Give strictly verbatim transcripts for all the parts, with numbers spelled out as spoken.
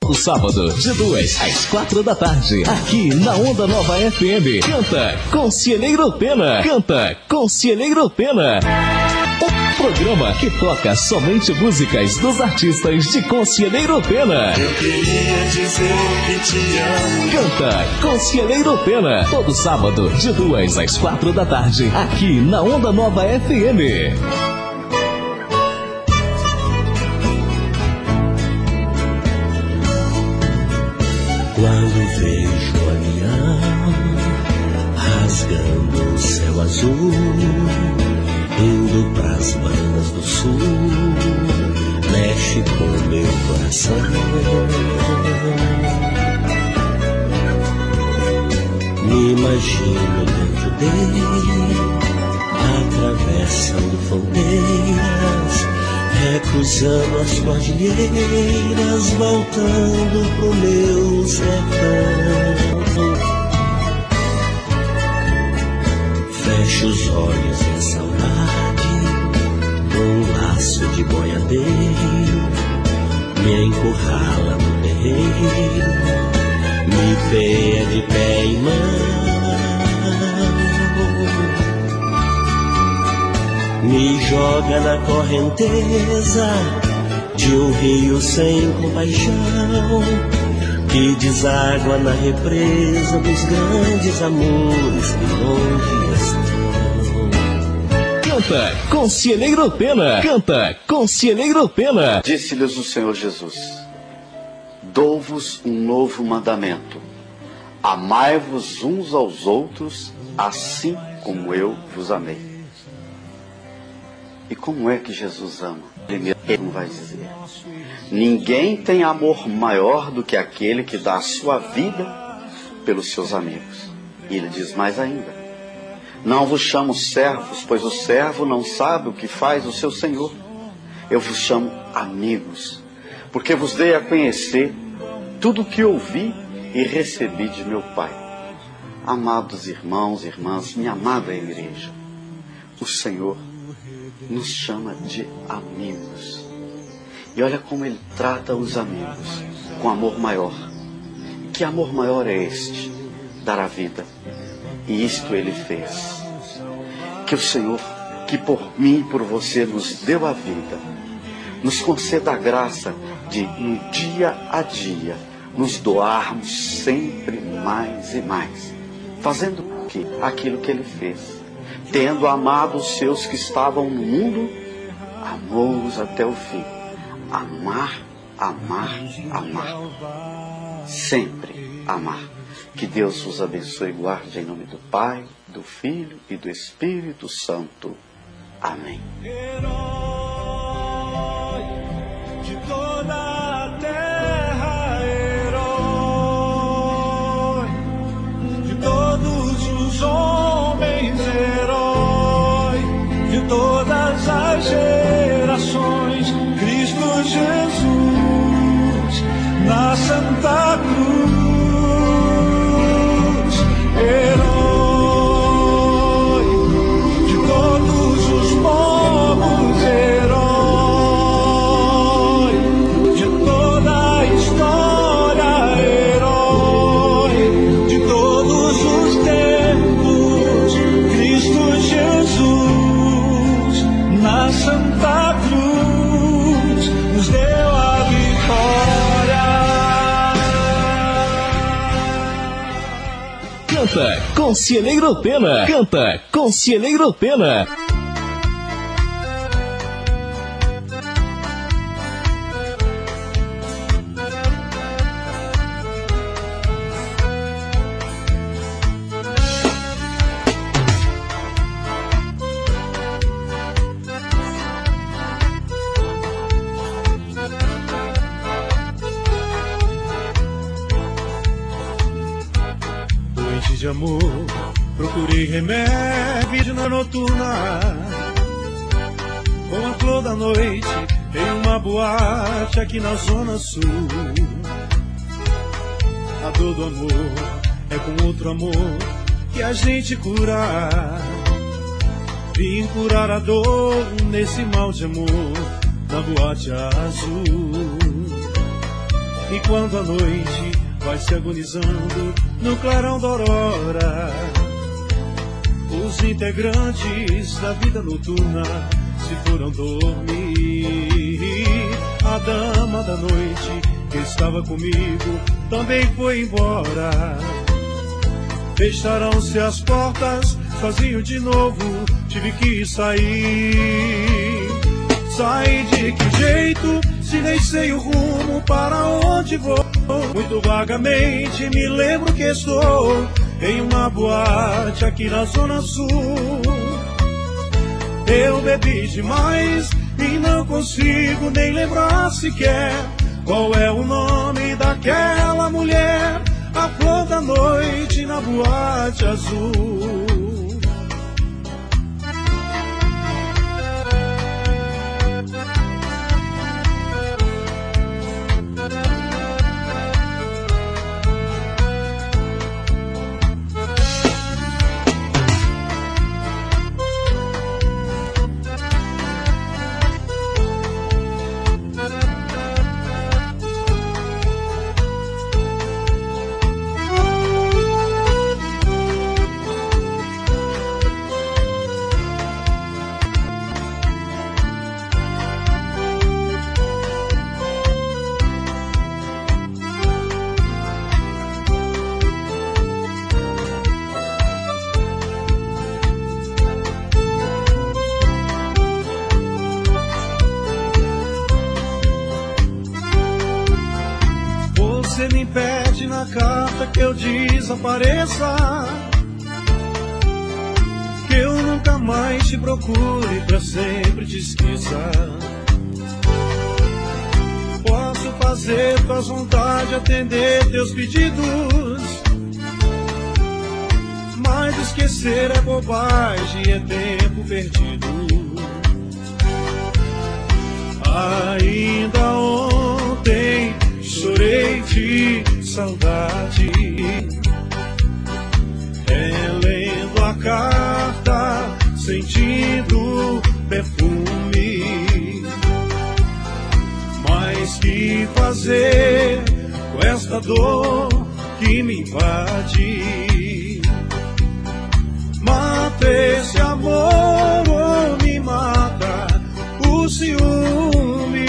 todo sábado, de duas às quatro da tarde, aqui na Onda Nova F M. Canta Conselheiro Pena. Canta Conselheiro Pena. O programa que toca somente músicas dos artistas de Conselheiro Pena. Eu queria dizer que te amo. Canta Conselheiro Pena. Todo sábado, de duas às quatro da tarde, aqui na Onda Nova F M. Quando vejo o avião rasgando o céu azul, indo pras bandas do sul, mexe com meu coração. Me imagino dentro dele, atravessando fronteiras, recruzando as cordilheiras, voltando pro meu sertão. Fecho os olhos em saudade, num laço de boiadeiro, me encurrala no terreiro, me peia de pé em mão. Me joga na correnteza de um rio sem compaixão, que deságua na represa dos grandes amores que longe estão. Canta Conselheiro Pena. Canta Conselheiro Pena. Disse-lhes o Senhor Jesus: dou-vos um novo mandamento: amai-vos uns aos outros, assim como eu vos amei. E como é que Jesus ama? Primeiro, ele não vai dizer: ninguém tem amor maior do que aquele que dá a sua vida pelos seus amigos. E ele diz mais ainda: não vos chamo servos, pois o servo não sabe o que faz o seu senhor. Eu vos chamo amigos, porque vos dei a conhecer tudo o que ouvi e recebi de meu Pai. Amados irmãos e irmãs, minha amada igreja, o Senhor nos chama de amigos. E olha como Ele trata os amigos, com amor maior. Que amor maior é este? Dar a vida. E isto Ele fez. Que o Senhor, que por mim e por você nos deu a vida, nos conceda a graça de, no dia a dia, nos doarmos sempre mais e mais, fazendo o que? Aquilo que Ele fez. Tendo amado os seus que estavam no mundo, amou-os até o fim. Amar, amar, amar. Sempre amar. Que Deus vos abençoe e guarde em nome do Pai, do Filho e do Espírito Santo. Amém. Herói de toda a terra, herói de todos os homens, herói de todas as gerações, Cristo Jesus na Santa Cruz, herói de todos os povos, herói de toda a história, herói de todos os tempos, Cristo Jesus na Santa Cruz nos deu a vitória. Canta Conselheiro Pena. Canta Conselheiro Pena. Noite de amor, procurei remédio na noturna, com a flor da noite em uma boate aqui na Zona Sul. A dor do amor é com outro amor que a gente cura. Vim curar a dor nesse mal de amor na boate azul. E quando a noite vai se agonizando no clarão da aurora, os integrantes da vida noturna se foram dormir. A dama da noite que estava comigo também foi embora. Fecharam-se as portas, sozinho de novo tive que sair. Saí de que jeito, se nem sei o rumo para onde vou. Muito vagamente me lembro que estou em uma boate aqui na Zona Sul. Eu bebi demais e não consigo nem lembrar sequer qual é o nome daquela mulher, a flor da noite na boate azul. Você me pede na carta que eu desapareça, que eu nunca mais te procure, pra sempre te esqueça. Posso fazer tuas vontades, atender teus pedidos, mas esquecer é bobagem, é tempo perdido. Ainda ontem chorei de saudade, relendo a carta, sentindo perfume. Mas que fazer com esta dor que me invade? Mata esse amor ou me mata o ciúme?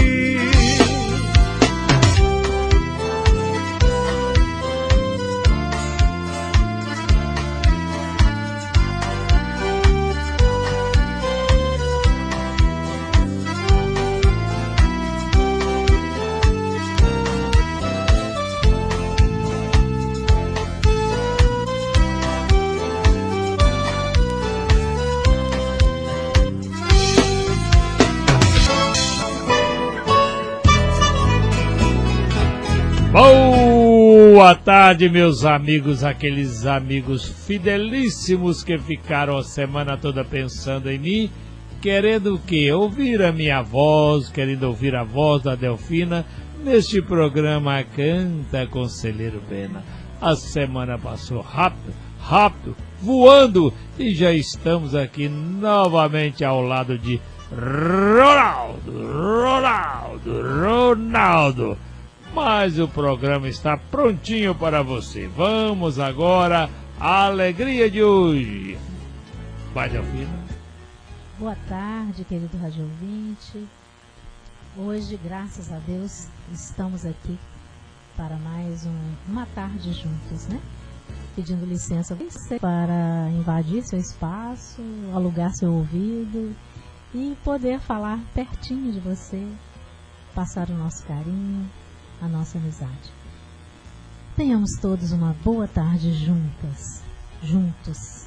Boa tarde, meus amigos, aqueles amigos fidelíssimos que ficaram a semana toda pensando em mim, querendo o quê? Ouvir a minha voz, querendo ouvir a voz da Delfina neste programa Canta Conselheiro Pena. A semana passou rápido, rápido, voando, e já estamos aqui novamente ao lado de Ronaldo, Ronaldo, Ronaldo. Mas o programa está prontinho para você. Vamos agora à alegria de hoje. Vai, Delfina. Boa tarde, querido rádio ouvinte. Hoje, graças a Deus, estamos aqui para mais um, uma tarde juntos, né? Pedindo licença para invadir seu espaço, alugar seu ouvido e poder falar pertinho de você, passar o nosso carinho, a nossa amizade. Tenhamos todos uma boa tarde juntas, juntos.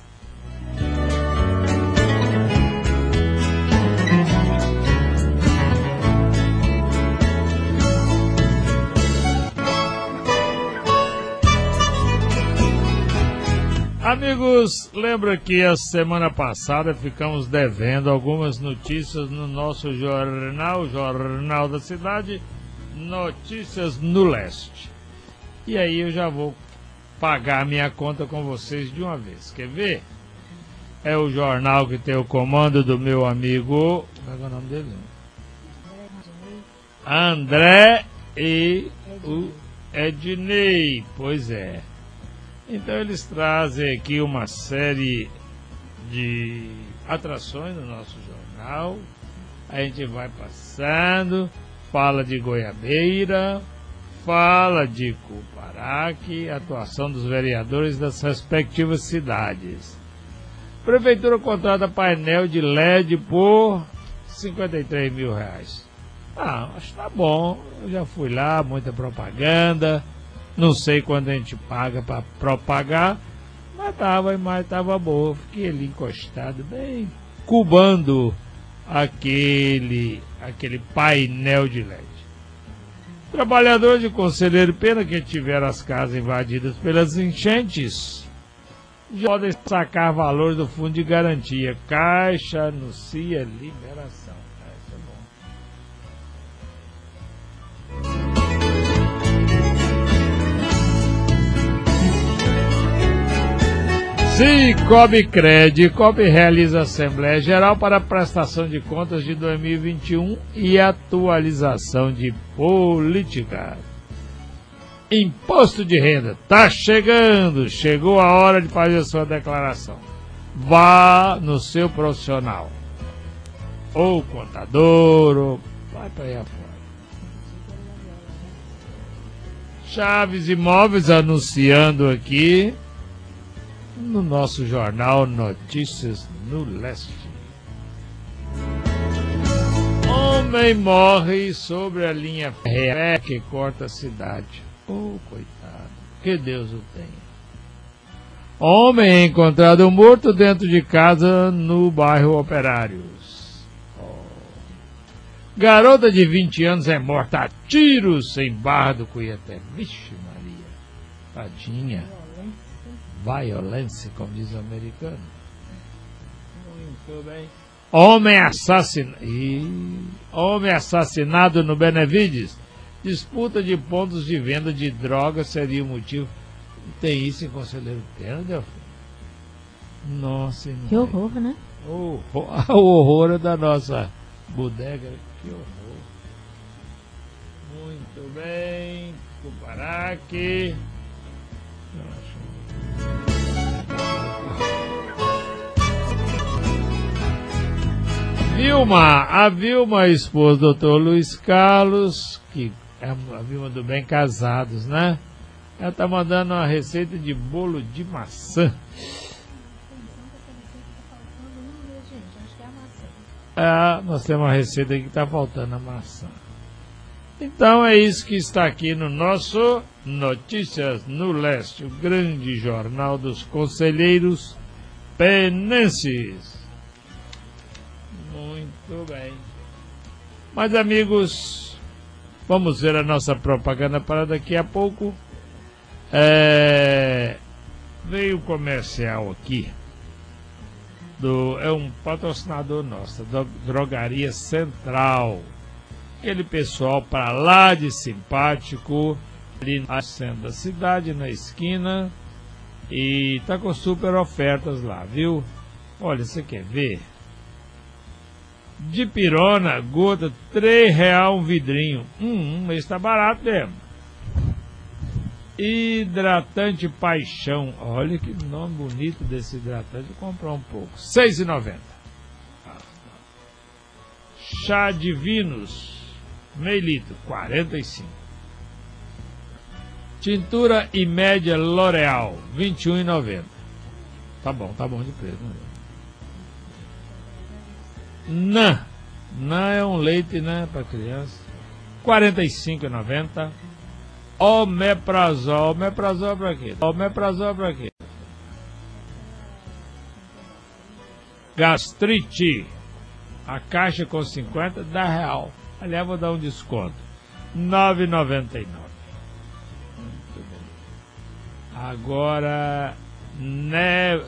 Amigos, lembra que a semana passada ficamos devendo algumas notícias no nosso jornal, Jornal da Cidade, Notícias no Leste. E aí eu já vou pagar a minha conta com vocês de uma vez. Quer ver? É o jornal que tem o comando do meu amigo... Como é que é o nome dele? André e o Ednei, pois é. Então eles trazem aqui uma série de atrações no nosso jornal. A gente vai passando, fala de Goiabeira, fala de Cuparaque, atuação dos vereadores das respectivas cidades. Prefeitura contrata painel de L E D por cinquenta e três mil reais. Ah, acho que tá bom. Eu já fui lá, muita propaganda. Não sei quando a gente paga para propagar, mas tava, mas tava boa. Fiquei ali encostado, bem cubando aquele, aquele painel de L E D. Trabalhadores de Conselheiro Pena que tiveram as casas invadidas pelas enchentes já podem sacar valores do fundo de garantia. Caixa anuncia liberação. Isso é bom. Cicobi Cred. Cicobi realiza Assembleia Geral para prestação de contas de dois mil e vinte e um e atualização de política. Imposto de renda, tá chegando, chegou a hora de fazer a sua declaração. Vá no seu profissional, ou contador, ou vai para aí afora. Chaves Imóveis anunciando aqui no nosso jornal Notícias no Leste. Homem morre sobre a linha férrea que corta a cidade. Oh, coitado, que Deus o tenha. Homem é encontrado morto dentro de casa no bairro Operários. Oh. Garota de vinte anos é morta a tiros em Barra do Cuiaté. Vixe Maria, tadinha. Violência, como diz o americano. Muito bem. Homem assassinado. Homem assassinado no Benevides. Disputa de pontos de venda de drogas seria o motivo. Tem isso em Conselheiro Pena, Delfim? Nossa, irmão. Que horror, né? O horror, o horror da nossa bodega. Que horror. Muito bem. Cuparaque. Vilma, a Vilma, a esposa do doutor Luiz Carlos, que é a Vilma do Bem Casados, né? Ela tá mandando uma receita de bolo de maçã. É, nós temos uma receita aqui que está faltando a maçã. Então é isso que está aqui no nosso Notícias no Leste, o grande jornal dos conselheiros penenses. Muito bem. Mas, amigos, vamos ver a nossa propaganda para daqui a pouco. É... Veio o comercial aqui. Do... É um patrocinador nosso, da Drogaria Central. Aquele pessoal para lá de simpático, ali no centro da cidade, na esquina. E tá com super ofertas lá, viu? Olha, você quer ver? De pirona, gota, três reais um vidrinho. Hum, mas tá barato mesmo. Hidratante Paixão. Olha que nome bonito desse hidratante. Vou comprar um pouco. seis reais e noventa centavos. Chá Divinos, meio litro, quarenta e cinco reais. Tintura e média L'Oreal, vinte e um reais e noventa centavos. Tá bom, tá bom de preço, né? Não, não é um leite, né, para criança. quarenta e cinco reais e noventa centavos. Omeprazol. Omeprazol para quê? Omeprazol para quê? Gastrite. A caixa com cinquenta, dá real. Aliás, vou dar um desconto. nove reais e noventa e nove centavos. Muito bem. Agora, ne...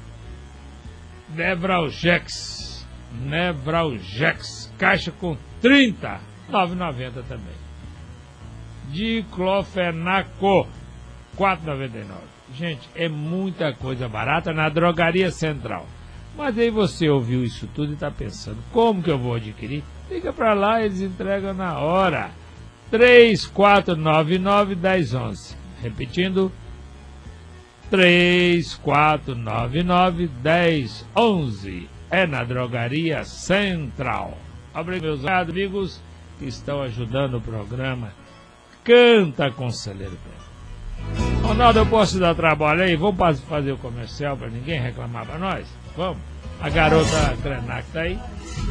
Nevralgex. Nevralgex, caixa com trinta, nove reais e noventa centavos também. Diclofenaco, quatro reais e noventa e nove centavos. Gente, é muita coisa barata na Drogaria Central. Mas aí você ouviu isso tudo e está pensando, como que eu vou adquirir? Liga para lá, eles entregam na hora. três quatro nove nove, um zero um um. Repetindo, três quatro nove nove, um zero um um. É na Drogaria Central. Obrigado, meus amigos que estão ajudando o programa Canta Conselheiro Pena. Ronaldo, eu posso dar trabalho aí? Vamos fazer o comercial para ninguém reclamar para nós? Vamos? A garota Krenak tá aí.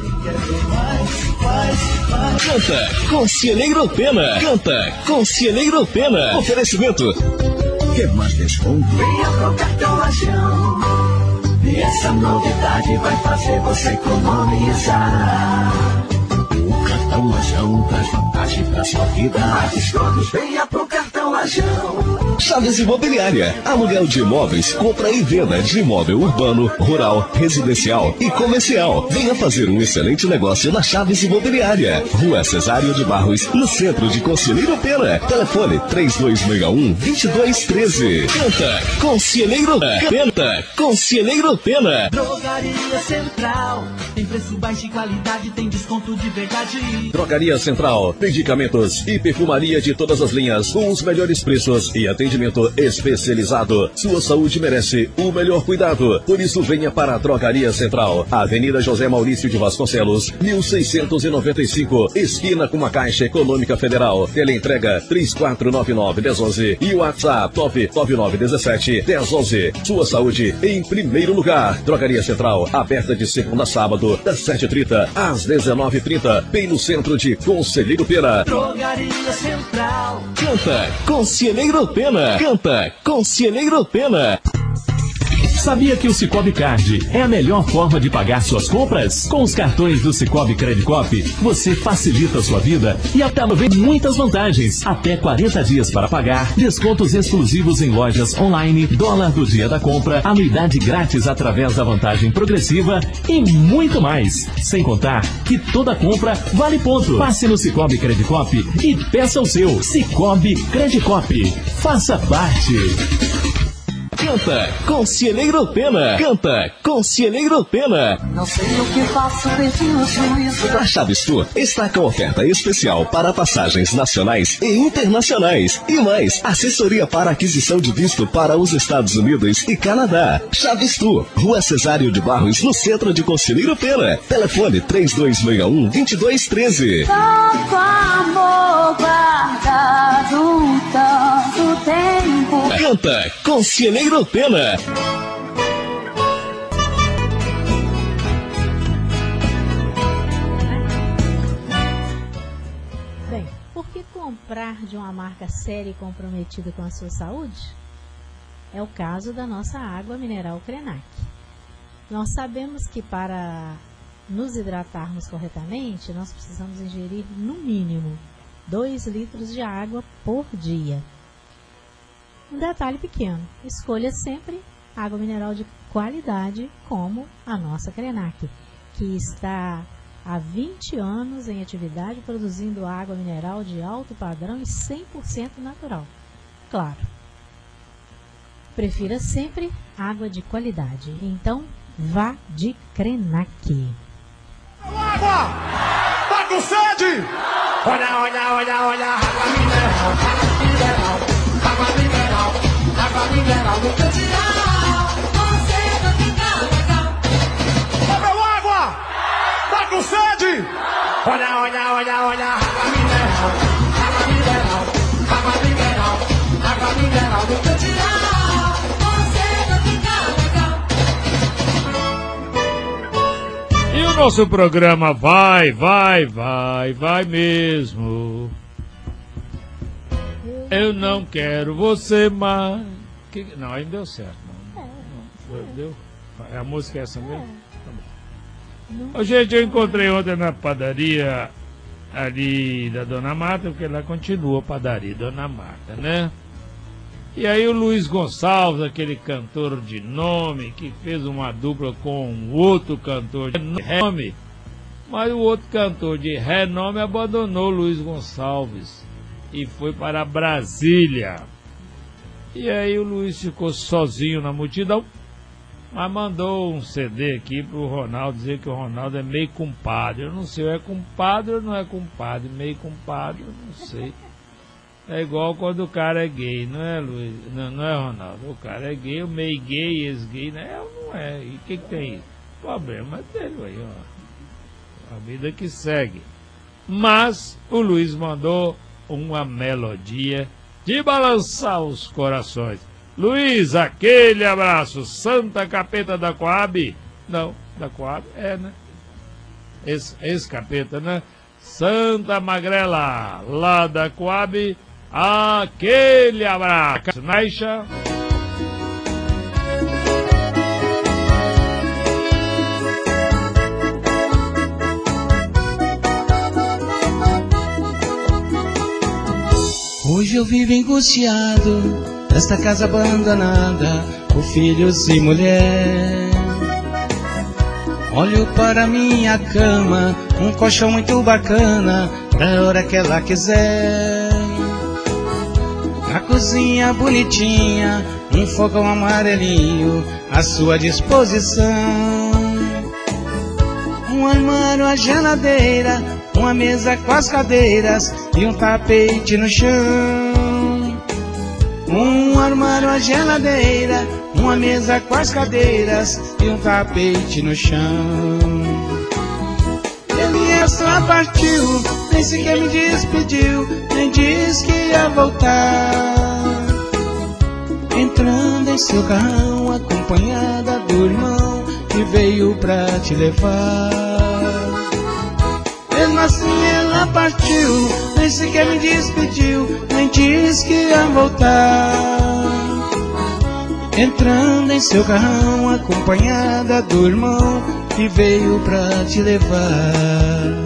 Canta Conselheiro Pena. Canta Conselheiro Pena. Oferecimento. Quer mais desconto? Venha pro cartão Lajão. E essa novidade vai fazer você economizar. O cartão Lajão traz vantagem pra sua vida. Mais descontos, venha pro cartão Lajão. Chaves Imobiliária. Aluguel de imóveis, compra e venda de imóvel urbano, rural, residencial e comercial. Venha fazer um excelente negócio na Chaves Imobiliária. Rua Cesário de Barros, no centro de Conselheiro Pena. Telefone três dois seis um, dois dois um três. Canta Conselheiro Pena. Conselheiro Pena. Drogaria Central. Tem preço baixo e qualidade, tem desconto de verdade. Drogaria Central. Medicamentos e perfumaria de todas as linhas, com os melhores preços e atendimento especializado. Sua saúde merece o melhor cuidado. Por isso, venha para a Drogaria Central. Avenida José Maurício de Vasconcelos, mil seiscentos e noventa e cinco, esquina com a Caixa Econômica Federal. Teleentrega três quatro nove nove, um zero um um e o WhatsApp nove nove nove um sete, um zero um um. Sua saúde em primeiro lugar. Drogaria Central, aberta de segunda a sábado, das sete e trinta às dezenove e trinta, bem no centro de Conselheiro Pena. Drogaria Central. Canta Conselheiro Pena. Canta Conselheiro Pena. Sabia que o Cicobi Card é a melhor forma de pagar suas compras? Com os cartões do Cicobi Credicop, você facilita a sua vida e aproveita muitas vantagens. Até quarenta dias para pagar, descontos exclusivos em lojas online, dólar do dia da compra, anuidade grátis através da vantagem progressiva e muito mais. Sem contar que toda compra vale ponto. Passe no Cicobi Credicop e peça o seu. Cicobi Credicop. Faça parte. Canta Conselheiro Pena. Canta Conselheiro Pena. Não sei o que faço, perdi o juízo. A Chaves Tour está com oferta especial para passagens nacionais e internacionais. E mais, assessoria para aquisição de visto para os Estados Unidos e Canadá. Chaves Tour, Rua Cesário de Barros, no centro de Conselheiro Pena. Telefone três dois seis um, dois dois um três. Tanto amor guardado tanto tempo. Canta Conselheiro Pena. Bem, por que comprar de uma marca séria e comprometida com a sua saúde? É o caso da nossa água mineral Krenak. Nós sabemos que para nos hidratarmos corretamente, nós precisamos ingerir no mínimo dois litros de água por dia. Um detalhe pequeno, escolha sempre água mineral de qualidade como a nossa Krenak, que está há vinte anos em atividade produzindo água mineral de alto padrão e cem por cento natural. Claro, prefira sempre água de qualidade, então vá de Krenak. Água! Tá com sede? Olha, olha, olha, olha, água mineral, água mineral, água mineral, água mineral do Candial. Você vai ficar legal. Bebeu água? Tá com sede? Olha, olha, olha, olha, água mineral, água mineral, água mineral, água mineral do Candial. Você vai ficar legal. E o nosso programa vai, vai, vai, vai mesmo. Eu não quero você mais. Que... Não, aí não deu certo. Não. Não. Deu? A música é essa mesmo? Tá bom. Ô, gente, eu encontrei ontem na padaria ali da Dona Marta, porque lá continua a padaria Dona Marta, né? E aí o Luiz Gonçalves, aquele cantor de nome, que fez uma dupla com um outro cantor de renome, mas o outro cantor de renome abandonou o Luiz Gonçalves e foi para Brasília. E aí o Luiz ficou sozinho na multidão Mas mandou um C D aqui pro Ronaldo dizer que o Ronaldo é meio compadre. Eu não sei, é compadre ou não é compadre? Meio compadre, eu não sei. É igual quando o cara é gay, não é, Luiz? Não, não é, Ronaldo? O cara é gay, o meio gay, ex-gay, né? Não é. E o que, que tem isso? O problema é dele aí, ó. A vida que segue. Mas o Luiz mandou uma melodia de balançar os corações. Luiz, aquele abraço. Santa Capeta da Coab. Não, da Coab é, né? Esse, esse capeta, né? Santa Magrela, lá da Coab. Aquele abraço. Naixa. Hoje eu vivo angustiado nesta casa abandonada, por filhos e mulher. Olho para minha cama, um colchão muito bacana, pra hora que ela quiser. Na cozinha bonitinha, um fogão amarelinho à sua disposição. Um armário, a geladeira, uma mesa com as cadeiras e um tapete no chão. Um armário, a geladeira, uma mesa com as cadeiras e um tapete no chão. Ele só partiu, nem sequer me despediu, nem disse que ia voltar. Entrando em seu carrão, acompanhada do irmão que veio pra te levar. Mesmo assim ela partiu, nem sequer me despediu, nem disse que ia voltar. Entrando em seu carrão, acompanhada do irmão que veio pra te levar.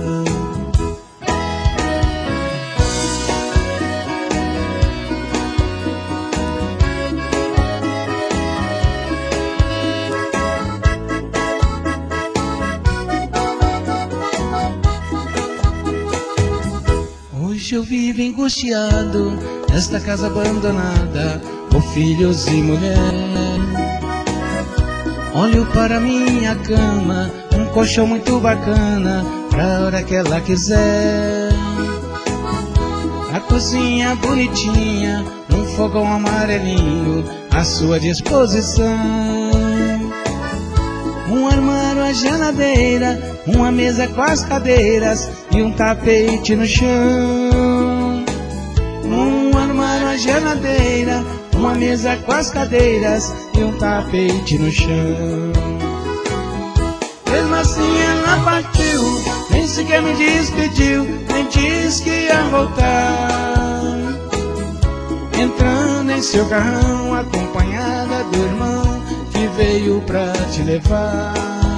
Hoje eu vivo angustiado nesta casa abandonada, por filhos e mulher. Olho para minha cama, um colchão muito bacana, pra hora que ela quiser. A cozinha bonitinha, um fogão amarelinho à sua disposição. Um armário, a geladeira, uma mesa com as cadeiras e um tapete no chão. Um armário, a geladeira, uma mesa com as cadeiras e um tapete no chão. Mesmo assim ela partiu, nem sequer me despediu, nem disse que ia voltar. Entrando em seu carrão, acompanhada do irmão que veio pra te levar.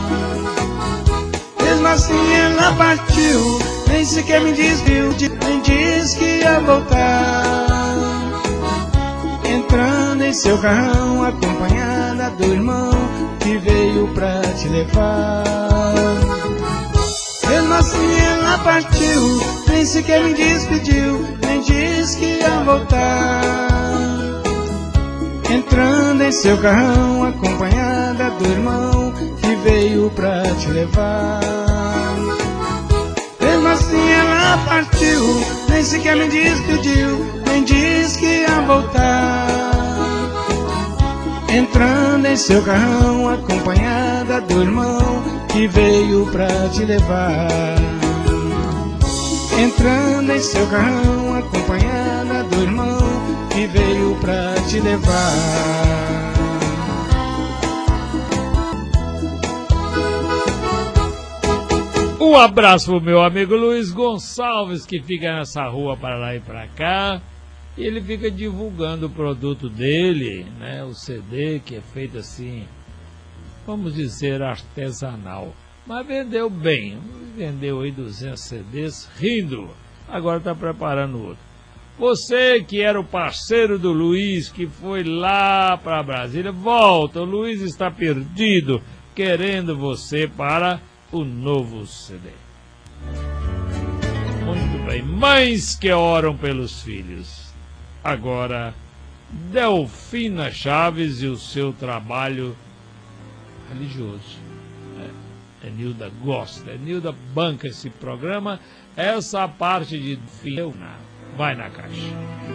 Mesmo assim ela partiu, nem sequer me desviou, nem disse que ia voltar. Entrando em seu carrão, acompanhada do irmão que veio pra te levar. Mesmo assim ela partiu, nem sequer me despediu, nem disse que ia voltar. Entrando em seu carrão, acompanhada do irmão que veio pra te levar. Mesmo assim ela partiu, nem sequer me despediu, nem disse que ia voltar. Entrando em seu carrão, acompanhada do irmão que veio pra te levar. Entrando em seu carrão, acompanhada do irmão que veio pra te levar. Um abraço pro meu amigo Luiz Gonçalves, que fica nessa rua para lá e para cá. E ele fica divulgando o produto dele, né? O C D, que é feito assim, vamos dizer, artesanal. Mas vendeu bem, vendeu aí duzentos C Ds, rindo. Agora está preparando outro. Você que era o parceiro do Luiz, que foi lá para Brasília, volta. O Luiz está perdido, querendo você para o novo C D. Muito bem. Mães que oram pelos filhos. Agora, Delfina Chaves e o seu trabalho religioso. É, Enilda gosta, Enilda banca esse programa. Essa parte de fio, vai na caixa.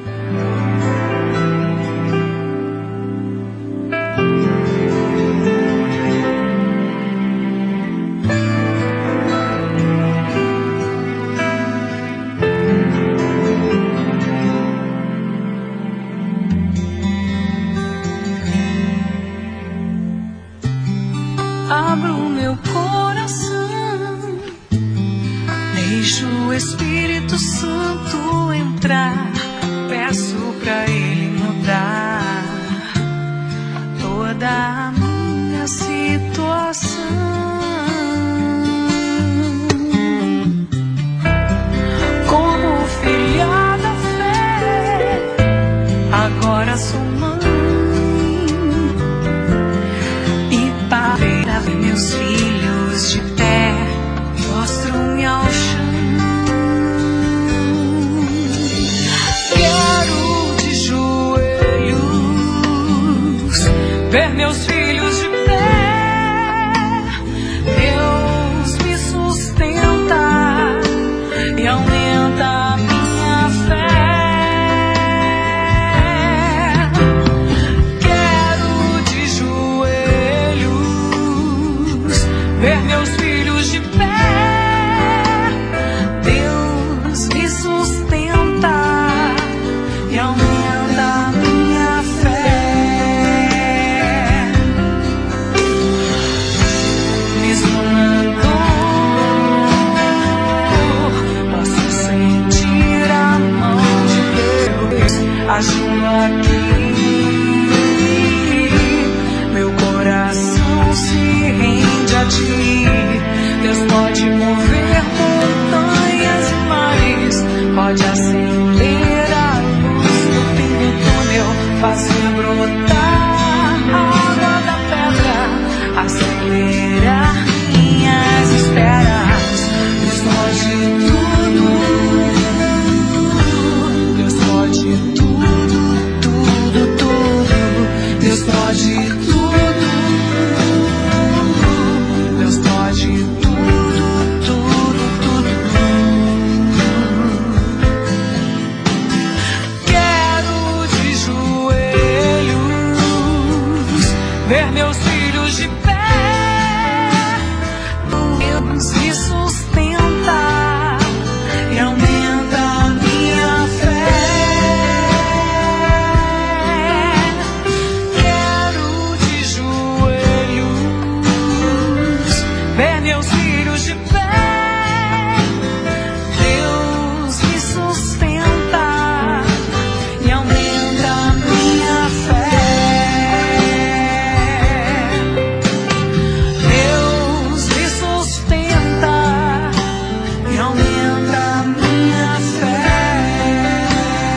Abro meu coração, deixo o Espírito Santo entrar, peço pra Ele mudar toda a minha situação. Como filha da fé, agora sou mãe, e para meus filhos de pé, mostro-me ao chão. Quero de joelhos ver meus filhos de pé. Deus me sustenta e aumenta a minha fé. Quero de joelhos ver meus filhos de pé. Deus me sustenta e aumenta a minha fé. Mesmo na dor, posso sentir a mão de Deus agindo aqui. Meu coração se rende a ti. Deus pode mover montanhas e mares, pode acender a luz no fim do túnel, fazer brotar a água da pedra, acelerar minhas esperas. Deus pode tudo, Deus pode tudo, tudo, tudo. Deus pode tudo. Deus pode tudo, tudo, tudo. Quero de joelhos ver meus filhos de pé. Deus me sustenta e aumenta a minha fé. Quero de joelhos ver meus filhos de pé. Deus me sustenta e aumenta a minha fé. Deus me sustenta e aumenta a minha fé.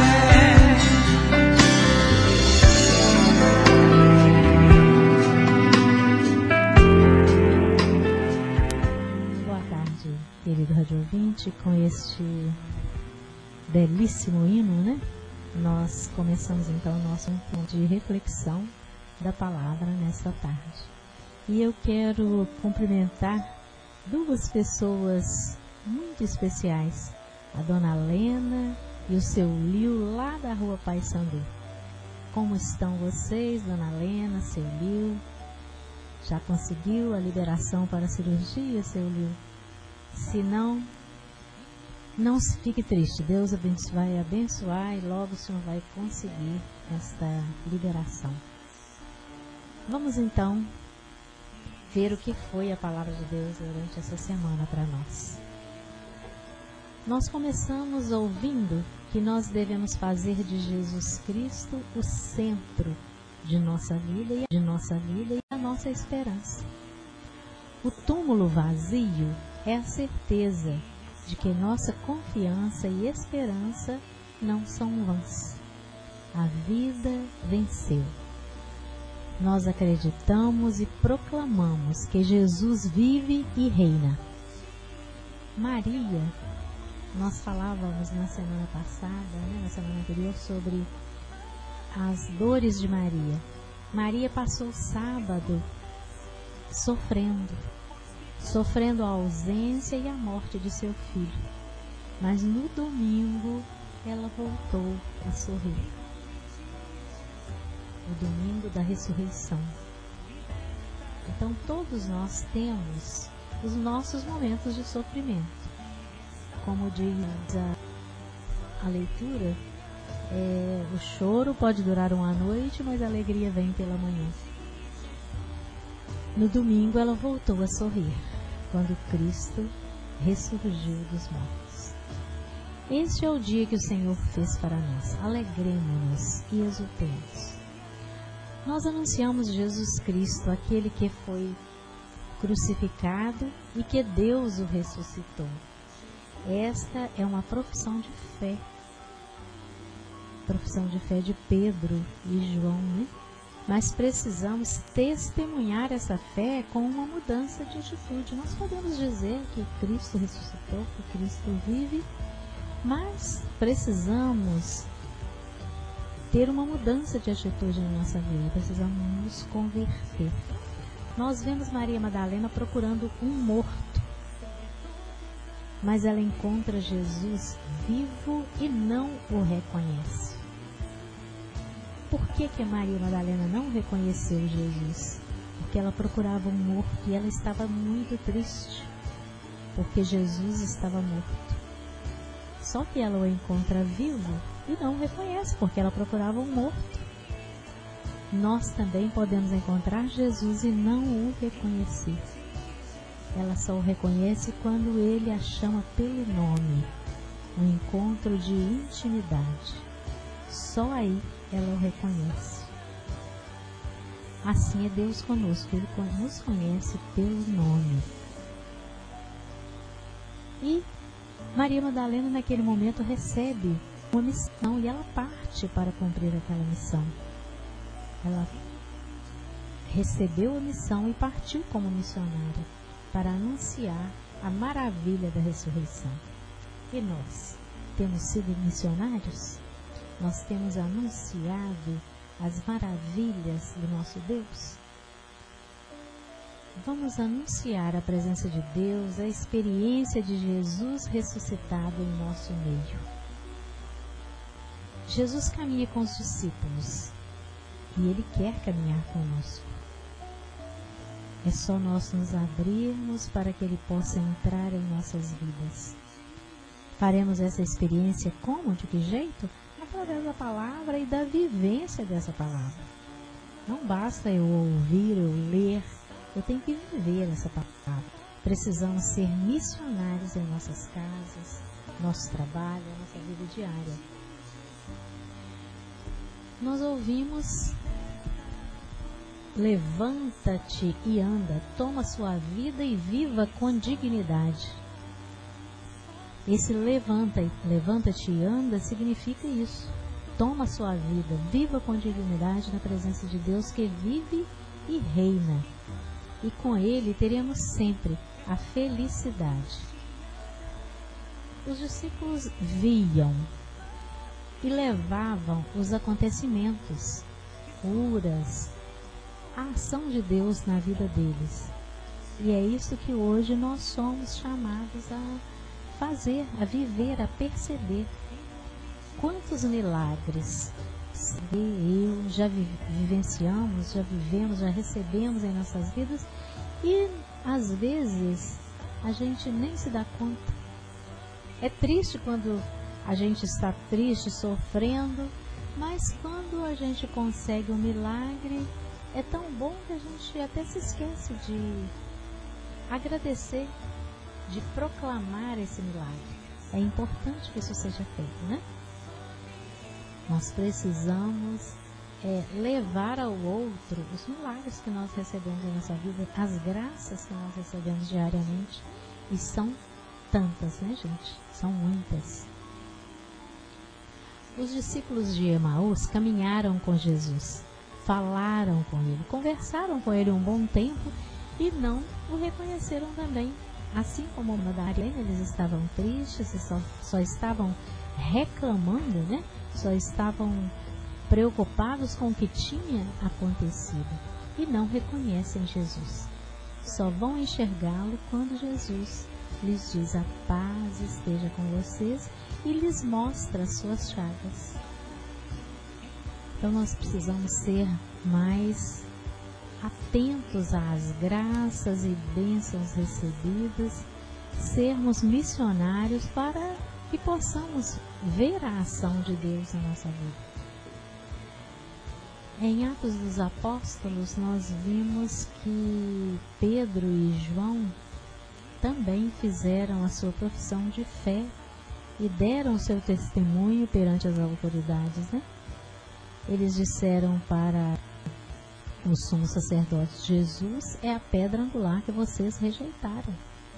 Boa tarde, querido rádio ouvinte, com este belíssimo hino, né? Nós começamos então o nosso ponto de reflexão da palavra nesta tarde. E eu quero cumprimentar duas pessoas muito especiais, a dona Lena e o seu Lio, lá da rua Paissandu. Como estão vocês, dona Lena, seu Lio? Já conseguiu a liberação para a cirurgia, seu Lio? Se não, não se fique triste. Deus vai abençoar e logo o senhor vai conseguir esta liberação. Vamos então ver o que foi a palavra de Deus durante essa semana para nós. Nós começamos ouvindo que nós devemos fazer de Jesus Cristo o centro de nossa vida e de nossa vida e a nossa esperança. O túmulo vazio é a certeza de que nossa confiança e esperança não são vãs. A vida venceu. Nós acreditamos e proclamamos que Jesus vive e reina. Maria, nós falávamos na semana passada, né, na semana anterior, sobre as dores de Maria. Maria passou o sábado sofrendo, sofrendo a ausência e a morte de seu filho. Mas no domingo ela voltou a sorrir. O domingo da ressurreição. Então todos nós temos os nossos momentos de sofrimento. Como diz a, a leitura, é, o choro pode durar uma noite, mas a alegria vem pela manhã. No domingo ela voltou a sorrir, quando Cristo ressurgiu dos mortos. Este é o dia que o Senhor fez para nós. Alegremo-nos e exultemos. Nós anunciamos Jesus Cristo, aquele que foi crucificado e que Deus o ressuscitou. Esta é uma profissão de fé. Profissão de fé de Pedro e João, né? Mas precisamos testemunhar essa fé com uma mudança de atitude. Nós podemos dizer que Cristo ressuscitou, que Cristo vive, mas precisamos ter uma mudança de atitude na nossa vida, precisamos nos converter. Nós vemos Maria Madalena procurando um morto, mas ela encontra Jesus vivo e não o reconhece. Por que que Maria Madalena não reconheceu Jesus? Porque ela procurava um morto e ela estava muito triste, porque Jesus estava morto. Só que ela o encontra vivo e não o reconhece, porque ela procurava um morto. Nós também podemos encontrar Jesus e não o reconhecer. Ela só o reconhece quando ele a chama pelo nome, um encontro de intimidade. Só aí ela o reconhece. Assim é Deus conosco, Ele nos conhece pelo nome. E Maria Madalena naquele momento recebe uma missão e ela parte para cumprir aquela missão. Ela recebeu a missão e partiu como missionária para anunciar a maravilha da ressurreição. E nós temos sido missionários? Nós temos anunciado as maravilhas do nosso Deus? Vamos anunciar a presença de Deus, a experiência de Jesus ressuscitado em nosso meio. Jesus caminha com os discípulos e Ele quer caminhar conosco. É só nós nos abrirmos para que Ele possa entrar em nossas vidas. Faremos essa experiência como? De que jeito? Através da palavra e da vivência dessa palavra. Não basta eu ouvir, eu ler, eu tenho que viver essa palavra. Precisamos ser missionários em nossas casas, nosso trabalho, nossa vida diária. Nós ouvimos: levanta-te e anda, toma sua vida e viva com dignidade. Esse levanta, levanta-te e anda significa isso. Toma sua vida, viva com dignidade na presença de Deus que vive e reina. E com Ele teremos sempre a felicidade. Os discípulos viam e levavam os acontecimentos, curas, a ação de Deus na vida deles. E é isso que hoje nós somos chamados a fazer, a viver, a perceber. Quantos milagres eu já vi, vivenciamos, já vivemos, já recebemos em nossas vidas e às vezes a gente nem se dá conta. É triste quando a gente está triste, sofrendo, mas quando a gente consegue um milagre, é tão bom que a gente até se esquece de agradecer, de proclamar esse milagre. É importante que isso seja feito, né? Nós precisamos é, levar ao outro os milagres que nós recebemos em nossa vida, as graças que nós recebemos diariamente. E são tantas, né, gente? São muitas. Os discípulos de Emaús caminharam com Jesus, falaram com Ele, conversaram com Ele um bom tempo e não o reconheceram também. Assim como Madalena, eles estavam tristes e só, só estavam reclamando, né? Só estavam preocupados com o que tinha acontecido e não reconhecem Jesus. só vão enxergá-lo quando Jesus lhes diz: a paz esteja com vocês, e lhes mostra as suas chagas. Então nós precisamos ser mais atentos às graças e bênçãos recebidas, sermos missionários para que possamos ver a ação de Deus na nossa vida. Em Atos dos Apóstolos, nós vimos que Pedro e João também fizeram a sua profissão de fé e deram o seu testemunho perante as autoridades, né? Eles disseram para os sumos sacerdotes: Jesus é a pedra angular que vocês rejeitaram.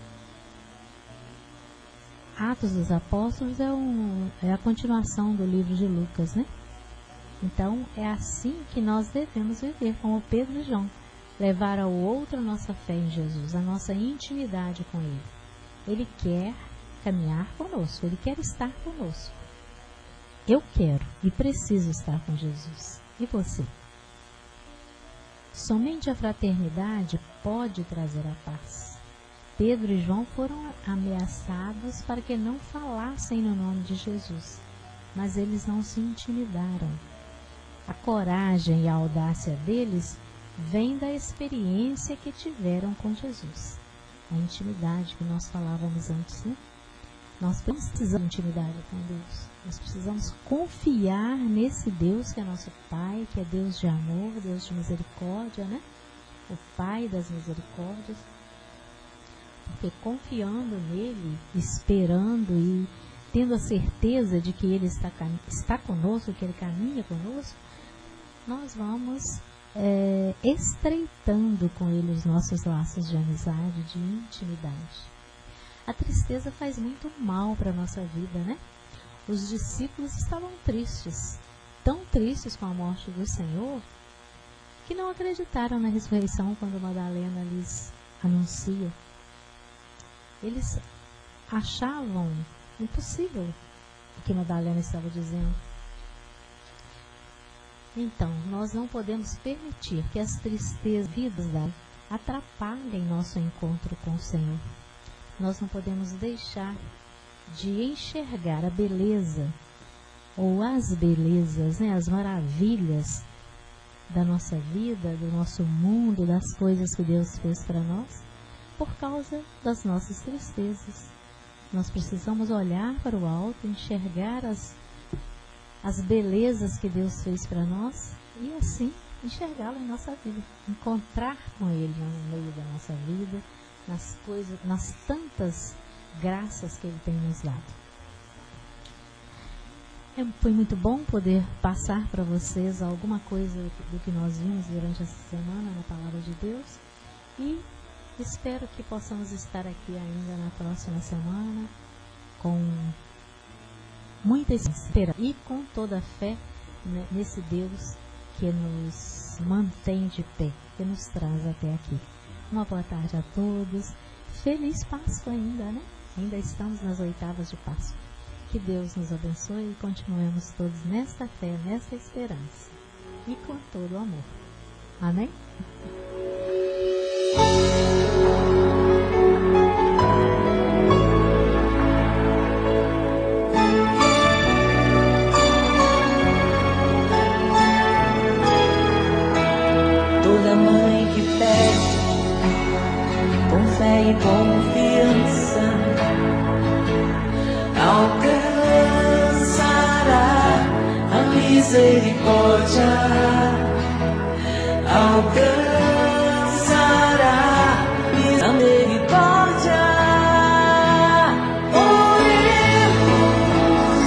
Atos dos Apóstolos é, um, é a continuação do livro de Lucas, né? Então, é assim que nós devemos viver, como Pedro e João. Levar ao outro a nossa fé em Jesus, a nossa intimidade com Ele. Ele quer caminhar conosco, Ele quer estar conosco. Eu quero e preciso estar com Jesus. E você? Somente a fraternidade pode trazer a paz. Pedro e João foram ameaçados para que não falassem no nome de Jesus, mas eles não se intimidaram. A coragem e a audácia deles vem da experiência que tiveram com Jesus. A intimidade que nós falávamos antes, né? Nós precisamos de intimidade com Deus. Nós precisamos confiar nesse Deus que é nosso Pai, que é Deus de amor, Deus de misericórdia, né? O Pai das misericórdias. Porque confiando nele, esperando e tendo a certeza de que Ele está, está conosco, que Ele caminha conosco, nós vamos é, estreitando com Ele os nossos laços de amizade, de intimidade. A tristeza faz muito mal para a nossa vida, né? Os discípulos estavam tristes, tão tristes com a morte do Senhor, que não acreditaram na ressurreição quando Madalena lhes anuncia. Eles achavam impossível o que Madalena estava dizendo. Então, nós não podemos permitir que as tristezas vidas da atrapalhem nosso encontro com o Senhor. Nós não podemos deixar de enxergar a beleza, ou as belezas, né, as maravilhas da nossa vida, do nosso mundo, das coisas que Deus fez para nós, por causa das nossas tristezas. Nós precisamos olhar para o alto, enxergar as, as belezas que Deus fez para nós e assim enxergá-lo em nossa vida, encontrar com Ele no meio da nossa vida, nas coisas, nas tantas graças que Ele tem nos dado. É, foi muito bom poder passar para vocês alguma coisa do que nós vimos durante essa semana na Palavra de Deus e espero que possamos estar aqui ainda na próxima semana com muita esperança e com toda a fé, né, nesse Deus que nos mantém de pé, que nos traz até aqui. Uma boa tarde a todos. Feliz Páscoa ainda, né? Ainda estamos nas oitavas de Páscoa. Que Deus nos abençoe e continuemos todos nesta fé, nesta esperança e com todo o amor. Amém? Toda mãe que pede com fé e confiança alcançará a misericórdia, alcançará a misericórdia. Oremos,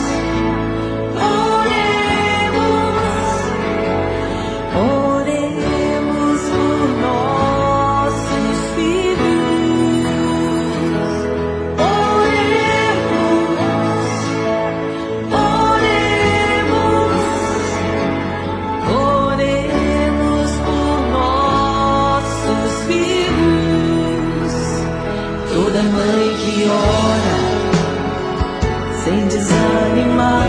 oremos, oremos por nossos filhos. Toda mãe que ora sem desanimar,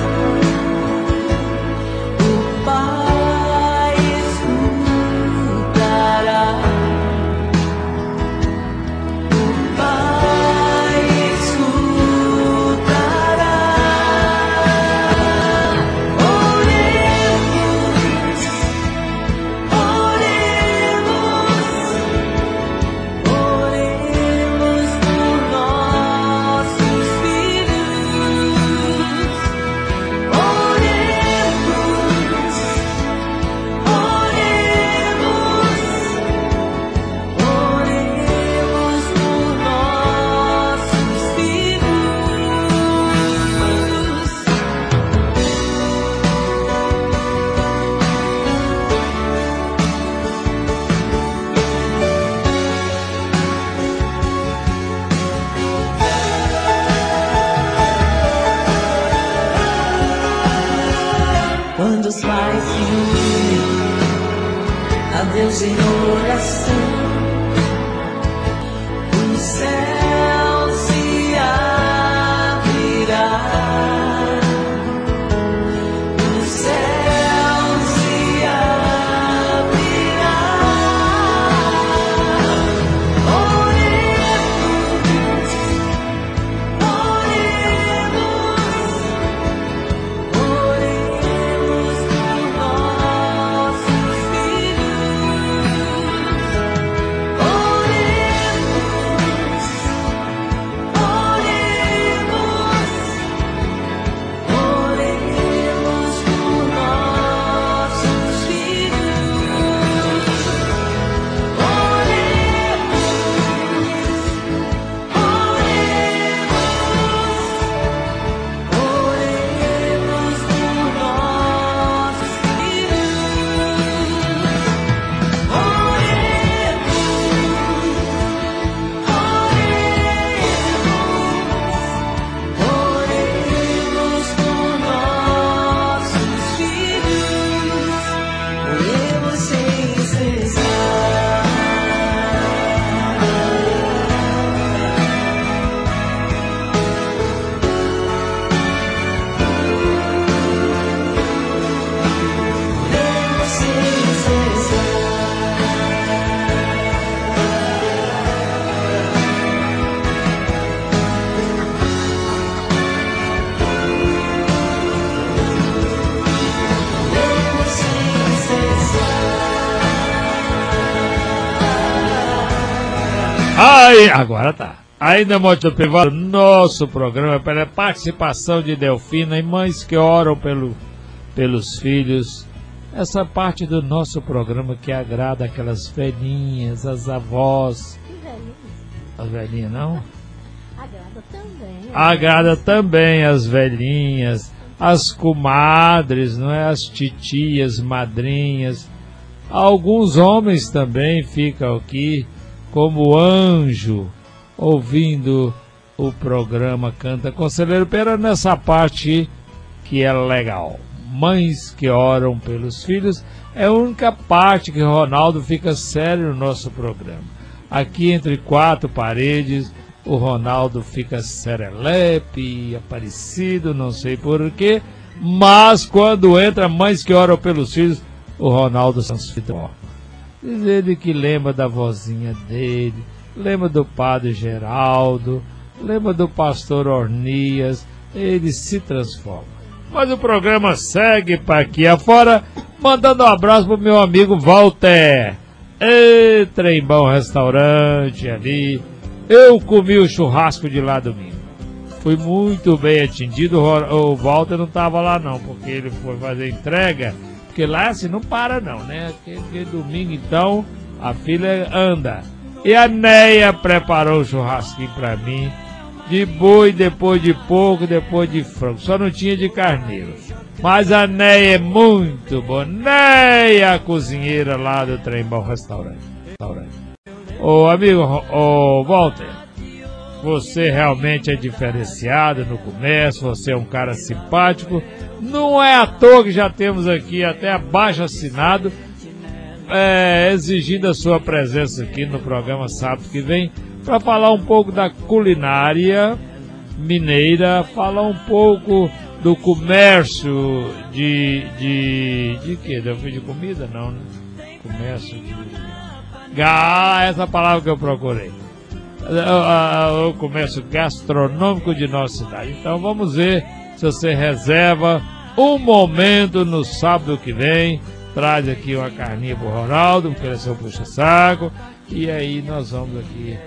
o Pai escutará. Deus em oração. O céu se abrirá. O céu se abrirá. Oremos, oremos, oremos por nossos filhos. Oremos, oremos, oremos por nossos filhos. Oremos, oremos por nossos filhos. Oremos sem cessar. Oremos sem Ai, agora tá. Ainda muito privado, nosso programa pela participação de Delfina e mães que oram pelo, pelos filhos. Essa parte do nosso programa que agrada aquelas velhinhas, as avós. Que velhinho. As velhinhas não? Agrada também. Agrada também as velhinhas, as comadres, não é? As titias, madrinhas. Alguns homens também ficam aqui como anjo, ouvindo o programa Canta Conselheiro Pera nessa parte que é legal. Mães que oram pelos filhos é a única parte que Ronaldo fica sério no nosso programa. Aqui entre quatro paredes, o Ronaldo fica serelepe, aparecido, não sei porquê, mas quando entra Mães que oram pelos filhos, o Ronaldo transfigura. Diz ele que lembra da vozinha dele, lembra do padre Geraldo, lembra do pastor Ornias, ele se transforma. Mas o programa segue para aqui afora, mandando um abraço pro meu amigo Walter. Ê, trem bom restaurante ali. Eu comi o churrasco de lá domingo. Fui muito bem atendido, o Walter não estava lá não, porque ele foi fazer entrega. Porque lá assim não para não, né? Aquele domingo então a fila anda. E a Neia preparou o churrasquinho pra mim. De boi, depois de porco, depois de frango. Só não tinha de carneiro. Mas a Neia é muito boa. Neia, a cozinheira lá do Trem Bom Restaurante. Ô amigo, ô Walter, você realmente é diferenciado no comércio, você é um cara simpático. Não é à toa que já temos aqui até abaixo assinado, é, exigindo a sua presença aqui no programa sábado que vem, para falar um pouco da culinária mineira, falar um pouco do comércio de... de... de quê? De comida? Não, né? Comércio de... Ah, essa palavra que eu procurei. O comércio gastronômico de nossa cidade. Então vamos ver se você reserva um momento no sábado que vem, traz aqui uma carninha pro Ronaldo, porque ele é seu puxa-saco, e aí nós vamos aqui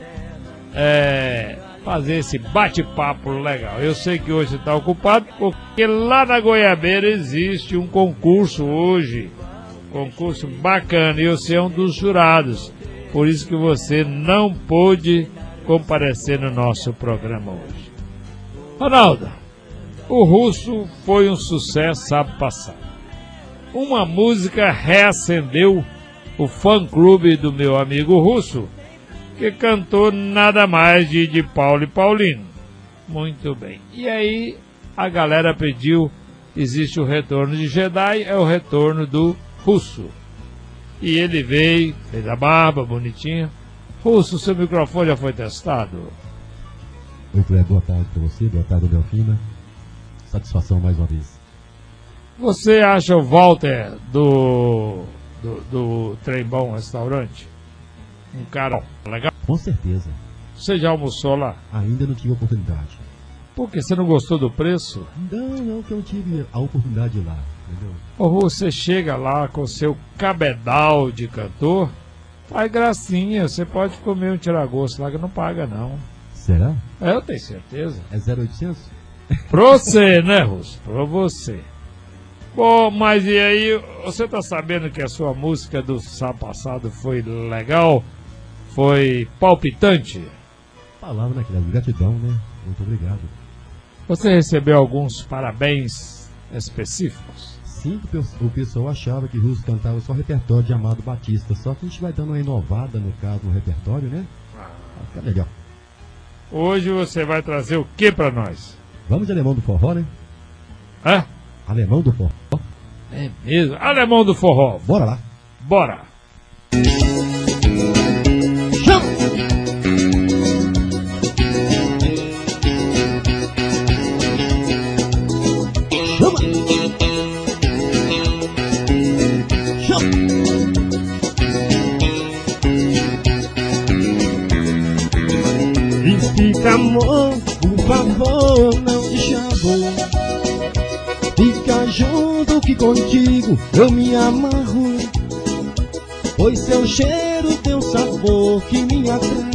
é, fazer esse bate-papo legal. Eu sei que hoje você está ocupado, porque lá na Goiabeira existe um concurso hoje, concurso bacana, e você é um dos jurados, por isso que você não pôde comparecer no nosso programa hoje. Ronaldo, o Russo foi um sucesso sábado passado. Uma música reacendeu o fã-clube do meu amigo Russo, que cantou nada mais de, de Paulo e Paulino. Muito bem. E aí a galera pediu, existe o retorno de Jedi, é o retorno do Russo. E ele veio, fez a barba bonitinha. Russo, seu microfone já foi testado? Oi, Cleber, boa tarde para você, boa tarde, Delfina. Satisfação mais uma vez. Você acha o Walter do, do, do Trem Bom Restaurante um cara legal? Com certeza. Você já almoçou lá? Ainda não tive oportunidade. Por quê? Você não gostou do preço? Não, não, que eu tive a oportunidade de ir lá, entendeu? Ou você chega lá com seu cabedal de cantor, faz gracinha, você pode comer um tiragosto lá que não paga não. Será? É, eu tenho certeza. É zero oitocentos? Pra você, né, Russo? Pra você. Bom, mas e aí, você tá sabendo que a sua música do sábado passado foi legal? Foi palpitante? Palavra, né, Cleber? Gratidão, né? Muito obrigado. Você recebeu alguns parabéns específicos? Sim, o pessoal achava que Russo cantava só repertório de Amado Batista, só que a gente vai dando uma inovada, no caso, no repertório, né? Vai ficar legal. Hoje você vai trazer o que pra nós? Vamos de Alemão do Forró, né? É? Alemão do Forró. É mesmo? Alemão do Forró. Bora lá. Bora. Chama! Chama! Chama! E fica, amor, por favor, não te chamo. Fica junto que contigo eu me amarro, pois seu cheiro, teu sabor que me atrai.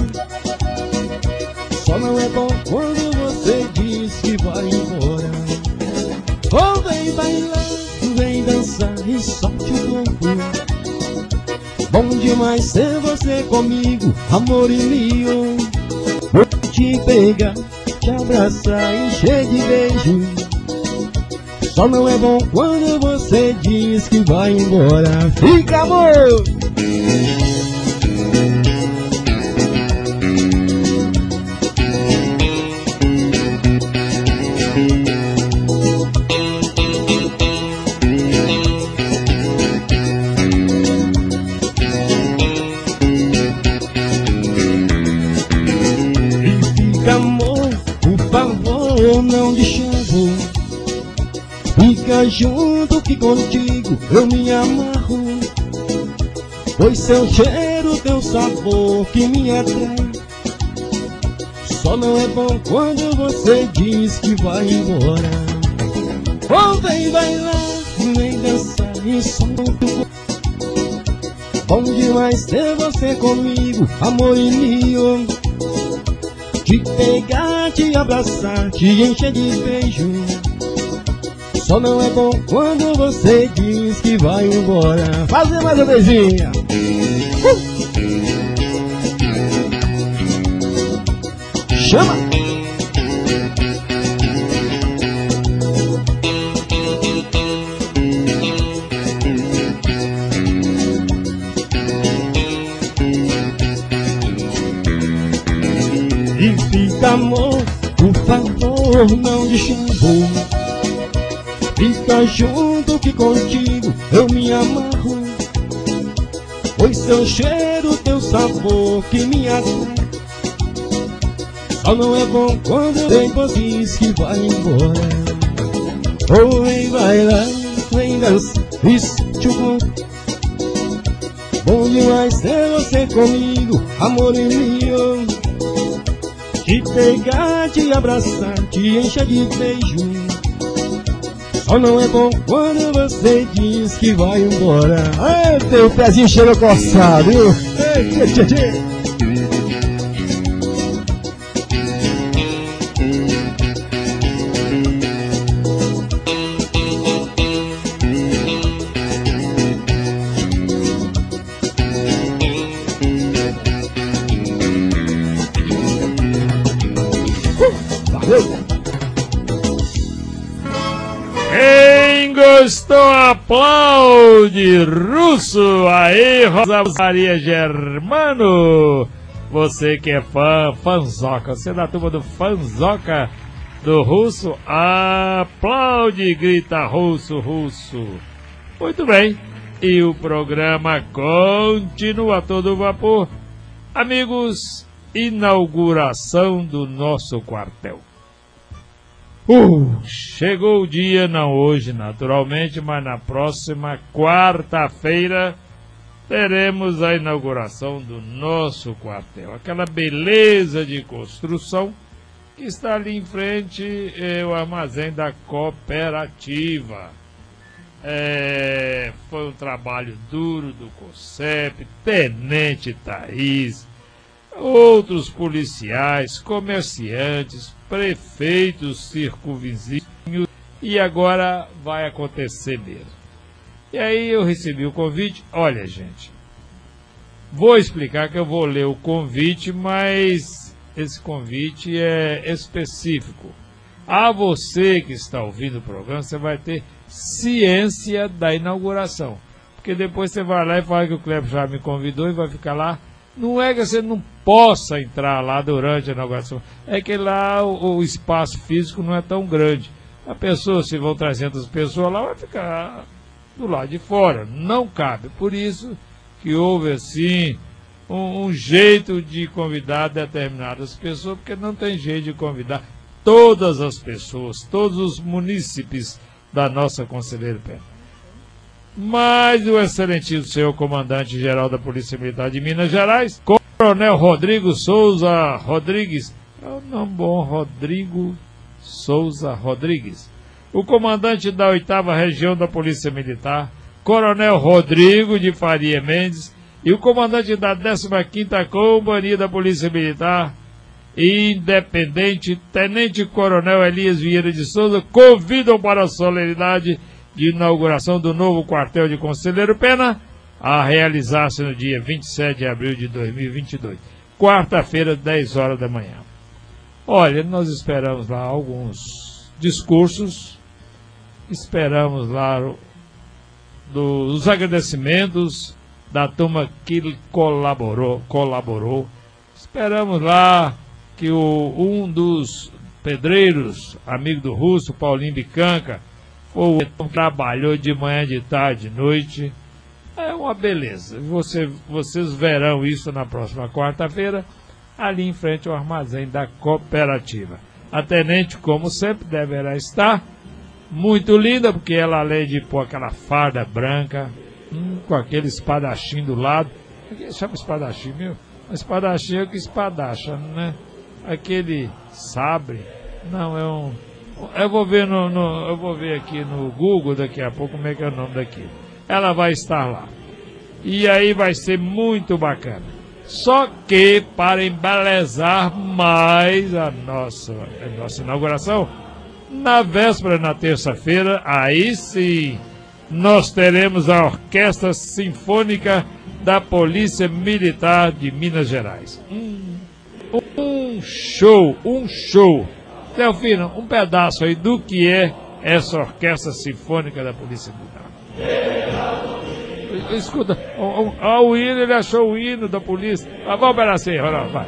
Só não é bom quando você diz que vai embora. Oh, vem bailar, vem dançar e solte o corpo. Bom demais ser você comigo, amor e meu. Vou te pegar, te abraçar, encher de beijo. Só não é bom quando você diz que vai embora. Fica, amor! E fica, amor, por favor, não deixa eu. Fica junto que contigo eu me amarro, pois seu cheiro, teu sabor que me atrai. Só não é bom quando você diz que vai embora. Oh, vem bailar, vem dançar e solta o corpo. Bom demais ter você comigo, amor e meu. Te pegar, te abraçar, te encher de beijo. Só não é bom quando você diz que vai embora. Fazer mais uma vezinha. Uh! Chama! E fica, amor, por favor, não deixa eu. Fica junto que contigo eu me amarro, pois seu cheiro, teu sabor que me atrai. Só não é bom quando vem você diz que vai embora. Oh, vem bailar, vem dançar, isso te conto. Bom demais ter você comigo, amor e meu. Te pegar, te abraçar, te encher de beijo. Só não é bom quando você diz que vai embora. Ai, teu pezinho cheiro coçado, viu? Ei, tchê, tchê, tchê. Valeu! Quem gostou, aplaude, Russo. Aí, Rosa Maria Germano. Você que é fã, fanzoca, você é da turma do fanzoca do Russo, aplaude, grita Russo, Russo. Muito bem. e o programa continua a todo vapor. Amigos, inauguração do nosso quartel. Uh, chegou o dia, não hoje naturalmente, mas na próxima quarta-feira teremos a inauguração do nosso quartel. Aquela beleza de construção que está ali em frente, é o armazém da cooperativa. É, foi um trabalho duro do COSEP, Tenente Thaís, outros policiais, comerciantes, prefeitos circunvizinhos, e agora vai acontecer mesmo. E aí eu recebi o convite. Olha, gente, vou explicar que eu vou ler o convite, mas esse convite é específico. A você que está ouvindo o programa, você vai ter ciência da inauguração. Porque depois você vai lá e fala que o Cleber já me convidou e vai ficar lá. Não é que você não possa entrar lá durante a inauguração, é que lá o, o espaço físico não é tão grande. A pessoa, se vão trezentas pessoas lá, vai ficar do lado de fora. Não cabe. Por isso que houve, assim, um, um jeito de convidar determinadas pessoas, porque não tem jeito de convidar todas as pessoas, todos os munícipes da nossa Conselheiro Pena. Mas o excelentíssimo senhor comandante-geral da Polícia Militar de Minas Gerais, Coronel Rodrigo Souza Rodrigues, é o nome bom, Rodrigo Souza Rodrigues, o comandante da oitava Região da Polícia Militar, Coronel Rodrigo de Faria Mendes, e o comandante da décima quinta Companhia da Polícia Militar, Independente, Tenente Coronel Elias Vieira de Souza, convidam para a solenidade de inauguração do novo quartel de Conselheiro Pena, a realizar-se no dia vinte e sete de abril de dois mil e vinte e dois, quarta-feira, dez horas da manhã. Olha, nós esperamos lá alguns discursos, esperamos lá dos agradecimentos da turma que colaborou, colaborou. Esperamos lá que o, um dos pedreiros, amigo do Russo, Paulinho Bicanca, foi o que trabalhou de manhã, de tarde, de noite. É uma beleza. Você, vocês verão isso na próxima quarta-feira, ali em frente ao armazém da cooperativa. A tenente, como sempre, deverá estar muito linda, porque ela, além de pôr aquela farda branca, hum, com aquele espadachim do lado. Chama espadachim, meu? Espadachim é que espadacha, né? Aquele sabre. Não, é um... Eu vou ver no, no, eu vou ver aqui no Google daqui a pouco como é que é o nome daquilo. Ela vai estar lá. E aí vai ser muito bacana. Só que, para embelezar mais a nossa, a nossa inauguração, na véspera, na terça-feira, aí sim, nós teremos a Orquestra Sinfônica da Polícia Militar de Minas Gerais. Um, um show, um show. Delfino, um pedaço aí do que é essa Orquestra Sinfônica da Polícia Militar. Escuta, o, o, o hino, ele achou o hino da polícia. Ah, vamos para assim, vai. vai.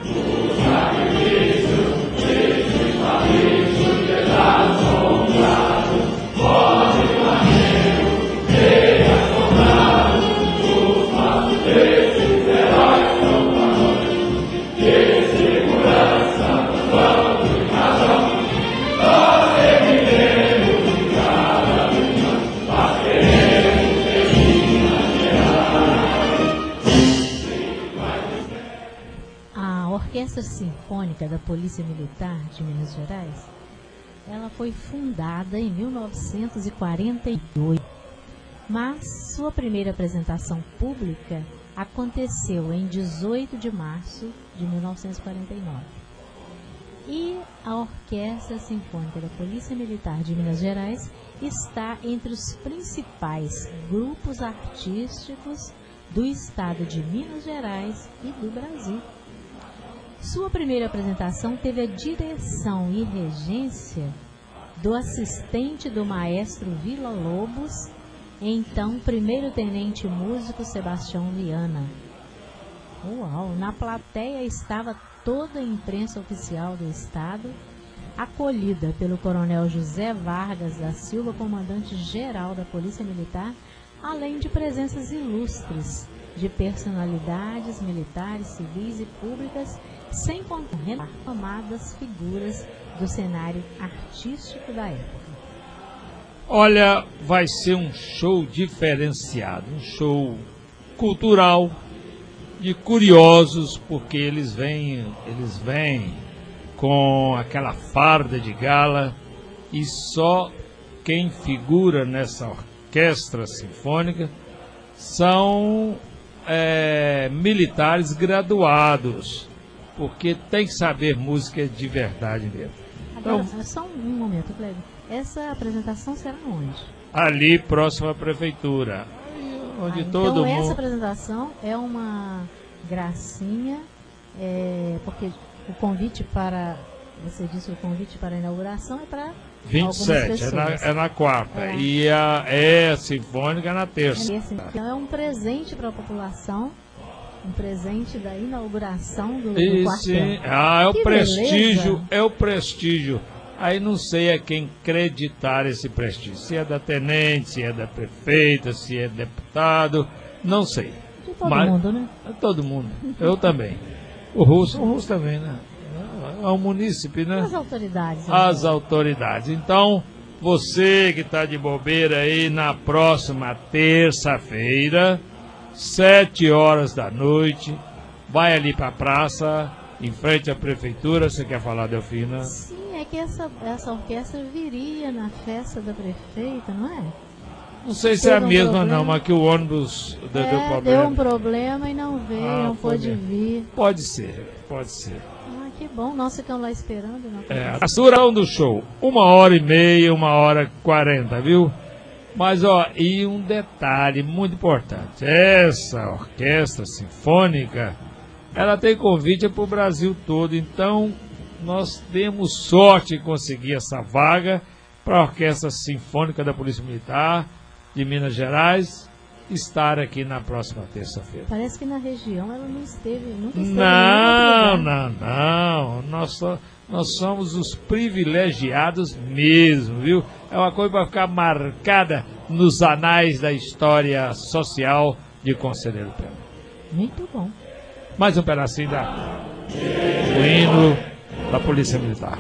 A Orquestra Sinfônica da Polícia Militar de Minas Gerais, ela foi fundada em mil novecentos e quarenta e oito, mas sua primeira apresentação pública aconteceu em dezoito de março de mil novecentos e quarenta e nove. E a Orquestra Sinfônica da Polícia Militar de Minas Gerais está entre os principais grupos artísticos do estado de Minas Gerais e do Brasil. Sua primeira apresentação teve a direção e regência do assistente do maestro Vila Lobos, então primeiro-tenente músico Sebastião Viana. Uau! Na plateia estava toda a imprensa oficial do estado, acolhida pelo coronel José Vargas da Silva, comandante-geral da Polícia Militar, além de presenças ilustres de personalidades militares, civis e públicas, sem contar renomadas figuras do cenário artístico da época. Olha, vai ser um show diferenciado, um show cultural, de curiosos, porque eles vêm, eles vêm com aquela farda de gala e só quem figura nessa orquestra sinfônica são é, militares graduados, porque tem que saber música de verdade mesmo. Agora, Então, só um momento, Cleber. Essa apresentação será onde? ali próximo à prefeitura, onde Ah, todo então, mundo... essa apresentação é uma gracinha, é, porque o convite para, você disse, o convite para a inauguração é para vinte e sete, é na, é na quarta, É. e a, é a sinfônica na terça. É, então é um presente para a população, um presente da inauguração do, do E quartel. sim, ah, é o Que prestígio, beleza. é o prestígio. Aí não sei a quem creditar esse prestígio. Se é da tenente, se é da prefeita, se é deputado, não sei. De todo Mas- mundo, né? É todo mundo. Eu também. O russo, o russo também, né? É o munícipe, né? As autoridades. né? As autoridades. Então, você que está de bobeira aí na próxima terça-feira, sete horas da noite, vai ali para a praça, em frente à prefeitura. Você quer falar, Delfina? Sim, é que essa, essa orquestra viria na festa da prefeita, não é? Não sei se é a Teve um mesma problema. não, mas que o ônibus deu, deu É, problema. deu um problema e não veio, Ah, não foi pôde mesmo. vir. Pode ser, pode ser. Ah, que bom, nós ficamos lá esperando. Não É, a duração do show, uma hora e meia, uma hora e quarenta, viu? Mas, ó, e um detalhe muito importante. Essa orquestra sinfônica, ela tem convite para o Brasil todo. Então, nós temos sorte em conseguir essa vaga para a Orquestra Sinfônica da Polícia Militar de Minas Gerais estar aqui na próxima terça-feira. Parece que na região ela não esteve, nunca esteve em Não, nenhum lugar. não, não. Nós, só- nós somos os privilegiados mesmo, viu? É uma coisa para ficar marcada nos anais da história social de Conselheiro Pena. Muito bom. Mais um pedacinho da, do hino da Polícia Militar.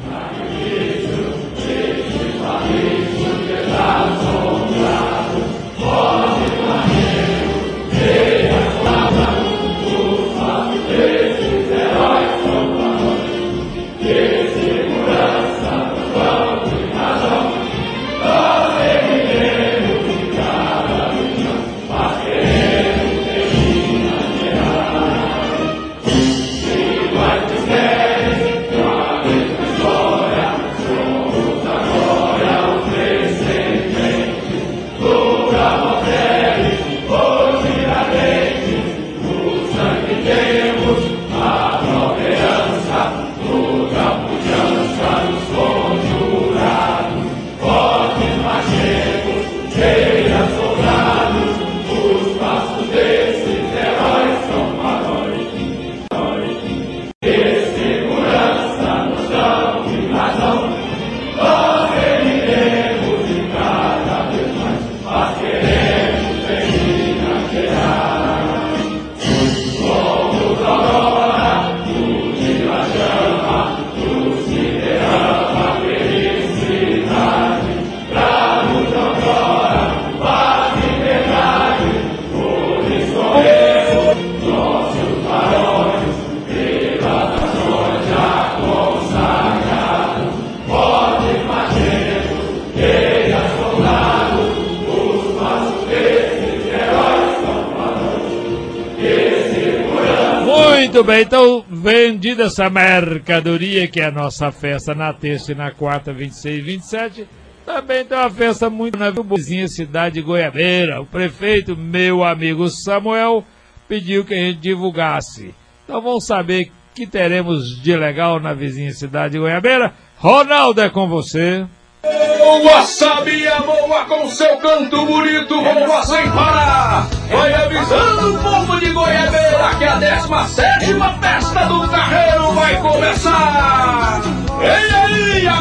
Muito bem, então vendida essa mercadoria, que é a nossa festa na terça e na quarta, vinte e seis e vinte e sete, também tem uma festa muito na vizinha cidade de Goiabeira. O prefeito, meu amigo Samuel, pediu que a gente divulgasse. Então vamos saber o que teremos de legal na vizinha cidade de Goiabeira. Ronaldo, é com você. Boa, sabia boa, com seu canto bonito, bomba sem parar. Vai avisando o povo de Goiabeira que a décima sétima festa do Carreiro vai começar. Ei aí, a melhor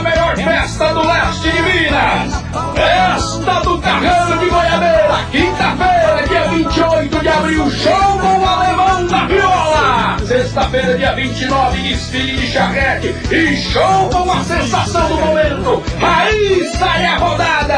festa do leste de Minas. Festa do Carrão de Goiabeira, quinta-feira, dia vinte e oito de abril, show com o Alemão da Viola. Sexta-feira, dia vinte e nove, desfile de charrete e show com a sensação do momento. Aí sai a rodada.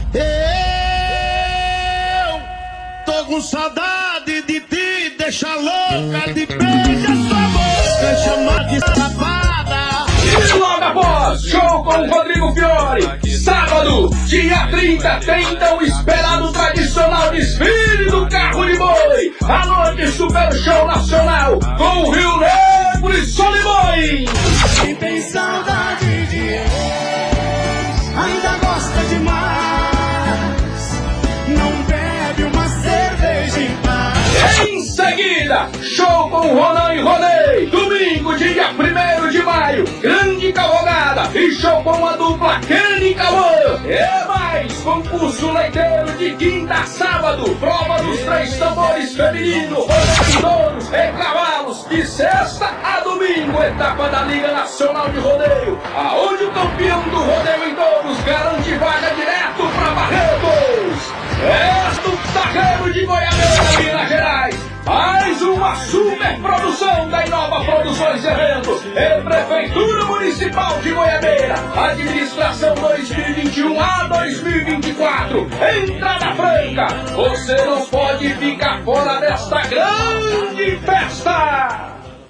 Eu tô com saudade de ti, deixa louca de beijo essa boca, chamar de safada. E logo após, show com o Rodrigo Fiore. Sábado, dia trinta, tem então esperado tradicional desfile do Carro de Boi. A noite super show nacional com o Rio Negro e Solimões. Quem tem saudade de ex, ainda gosta demais, não bebe uma cerveja em paz. Em seguida, show com o Ronan e Ronei. Domingo, dia primeiro de maio, grande cavalgada e show com a dupla Kenny e Cauã. É mais, concurso leiteiro de quinta a sábado, prova dos três tambores feminino, roda de touros e cavalos. De sexta a domingo, etapa da Liga Nacional de Rodeio, aonde o campeão do rodeio em touros garante vaga direto para Barretos. É do Carreiro de Goiabeira, Minas Gerais. Mais uma super produção da Inova Produções e Eventos e Prefeitura Municipal de Goiabeira. Administração dois mil e vinte e um a dois mil e vinte e quatro. Entrada franca. Você não pode ficar fora desta grande festa.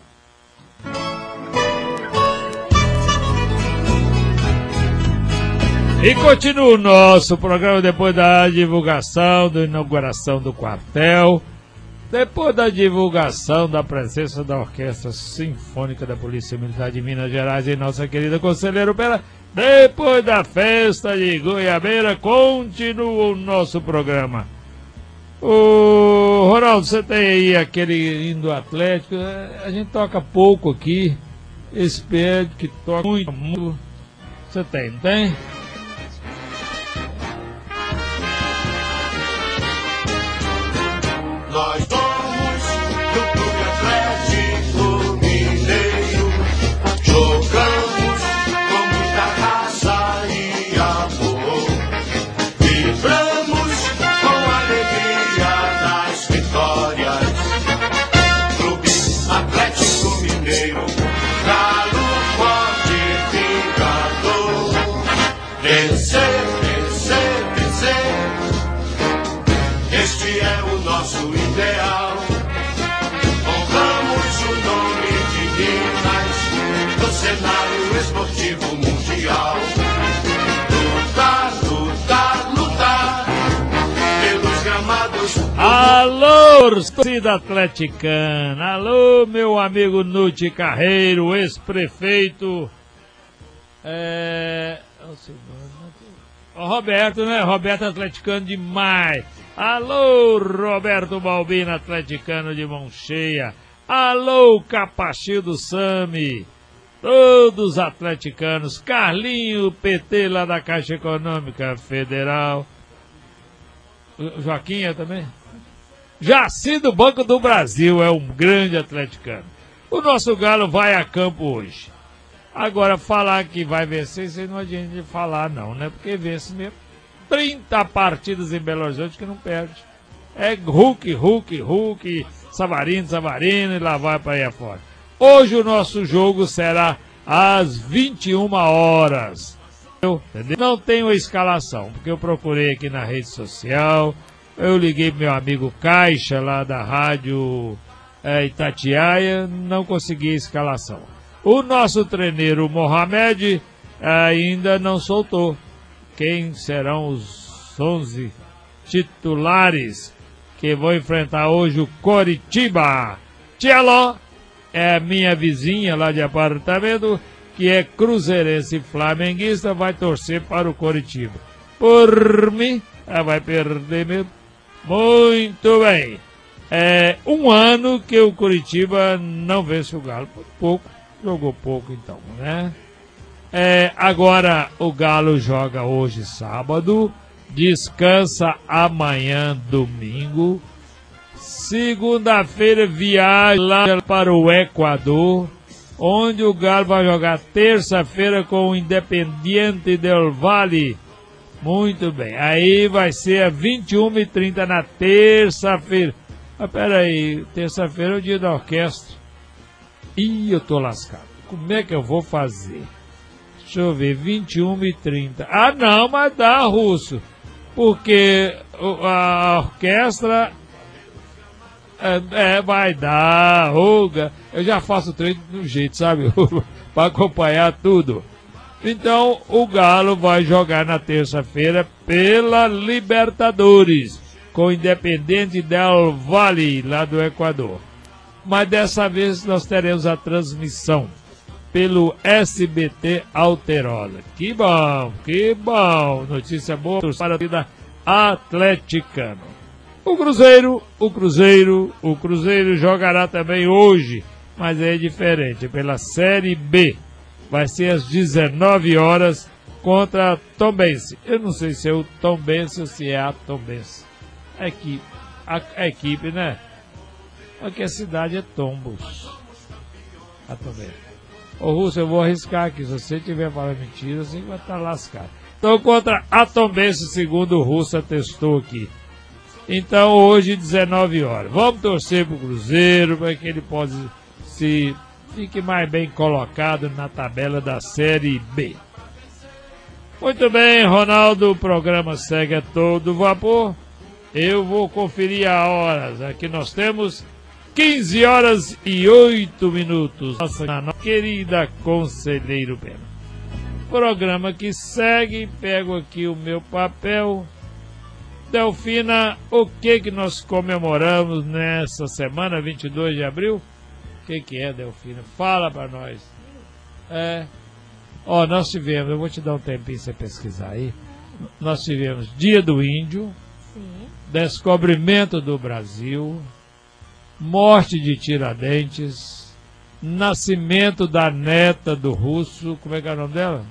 E continua o nosso programa depois da divulgação, da inauguração do quartel. Depois da divulgação da presença da Orquestra Sinfônica da Polícia Militar de Minas Gerais e nossa querida conselheira Pera, depois da festa de Goiabeira, continua o nosso programa. Ô, Ronaldo, você tem aí aquele hino Atlético, a gente toca pouco aqui, espero que toque muito, muito. Você tem, não tem? Nós somos do Clube Atlético Mineiro, jogamos com muita raça e amor, vibramos com a alegria das vitórias. Clube Atlético Mineiro, galo forte e vingador, vencer, vencer, vencer, este é o nosso ideal. Honramos o nome de Minas no cenário esportivo mundial. Lutar, lutar, lutar pelos gramados. Alô, torcida atleticana. Alô, meu amigo Nuti Carreiro, ex-prefeito. É... O Roberto, né? Roberto atleticano demais. Alô, Roberto Balbino, atleticano de mão cheia. Alô, Capachil do Sami. Todos atleticanos. Carlinho, P T lá da Caixa Econômica Federal. Joaquim também? Jaci do Banco do Brasil é um grande atleticano. O nosso Galo vai a campo hoje. Agora, falar que vai vencer, isso não adianta de falar não, né? Porque vence mesmo. trinta partidas em Belo Horizonte que não perde. É Hulk, Hulk, Hulk, Savarino, Savarino e lá vai para aí afora. Hoje o nosso jogo será às vinte e uma horas. Eu não tenho a escalação, porque eu procurei aqui na rede social, eu liguei pro meu amigo Caixa lá da rádio é, Itatiaia, não consegui a escalação. O nosso treineiro Mohamed ainda não soltou quem serão os onze titulares que vão enfrentar hoje o Coritiba. Tchelo é minha vizinha lá de apartamento, que é cruzeirense e flamenguista, vai torcer para o Coritiba. Por mim, ela vai perder mesmo. Muito bem. É um ano que o Coritiba não vence o Galo. Pouco, jogou pouco então, né? É, agora o Galo joga hoje sábado, descansa amanhã domingo, segunda-feira viaja lá para o Equador, onde o Galo vai jogar terça-feira com o Independiente del Valle. Muito bem, aí vai ser às vinte e uma e trinta na terça-feira. Ah, peraí, terça-feira é o dia da orquestra. Ih, eu tô lascado. Como é que eu vou fazer? Deixa eu ver, vinte e uma e trinta. Ah, não, mas dá, Russo. Porque a orquestra é, é, vai dar, Olga. Eu já faço o treino do jeito, sabe? Para acompanhar tudo. Então, o Galo vai jogar na terça-feira pela Libertadores, com o Independiente del Valle, lá do Equador. Mas dessa vez nós teremos a transmissão pelo S B T Alterosa. Que bom, que bom. Notícia boa para a vida atleticana. O Cruzeiro, o Cruzeiro, o Cruzeiro jogará também hoje, mas é diferente, pela Série B. Vai ser às dezenove horas contra a Tombense. Eu não sei se é o Tombense ou se é a Tombense. A equipe, a, a equipe, né? Aqui a cidade é Tombos. A Tombense. Ô Russo, eu vou arriscar aqui. Se você tiver falando mentira, você vai estar lascado. Então contra a Tombense, segundo o Russo atestou aqui. Então hoje, dezenove horas. Vamos torcer pro Cruzeiro para que ele possa se... fique mais bem colocado na tabela da Série B. Muito bem, Ronaldo, o programa segue a todo vapor. Eu vou conferir a horas. Aqui nós temos quinze horas e oito minutos. Nossa querida Conselheiro Pena. Programa que segue, pego aqui o meu papel. Delfina, o que que nós comemoramos nessa semana, vinte e dois de abril? O que que é, Delfina? Fala pra nós. É. Ó, nós tivemos, eu vou te dar um tempinho pra você pesquisar aí. Nós tivemos Dia do Índio. Sim. Descobrimento do Brasil. Morte de Tiradentes. Nascimento da neta do Russo. Como é que é o nome dela?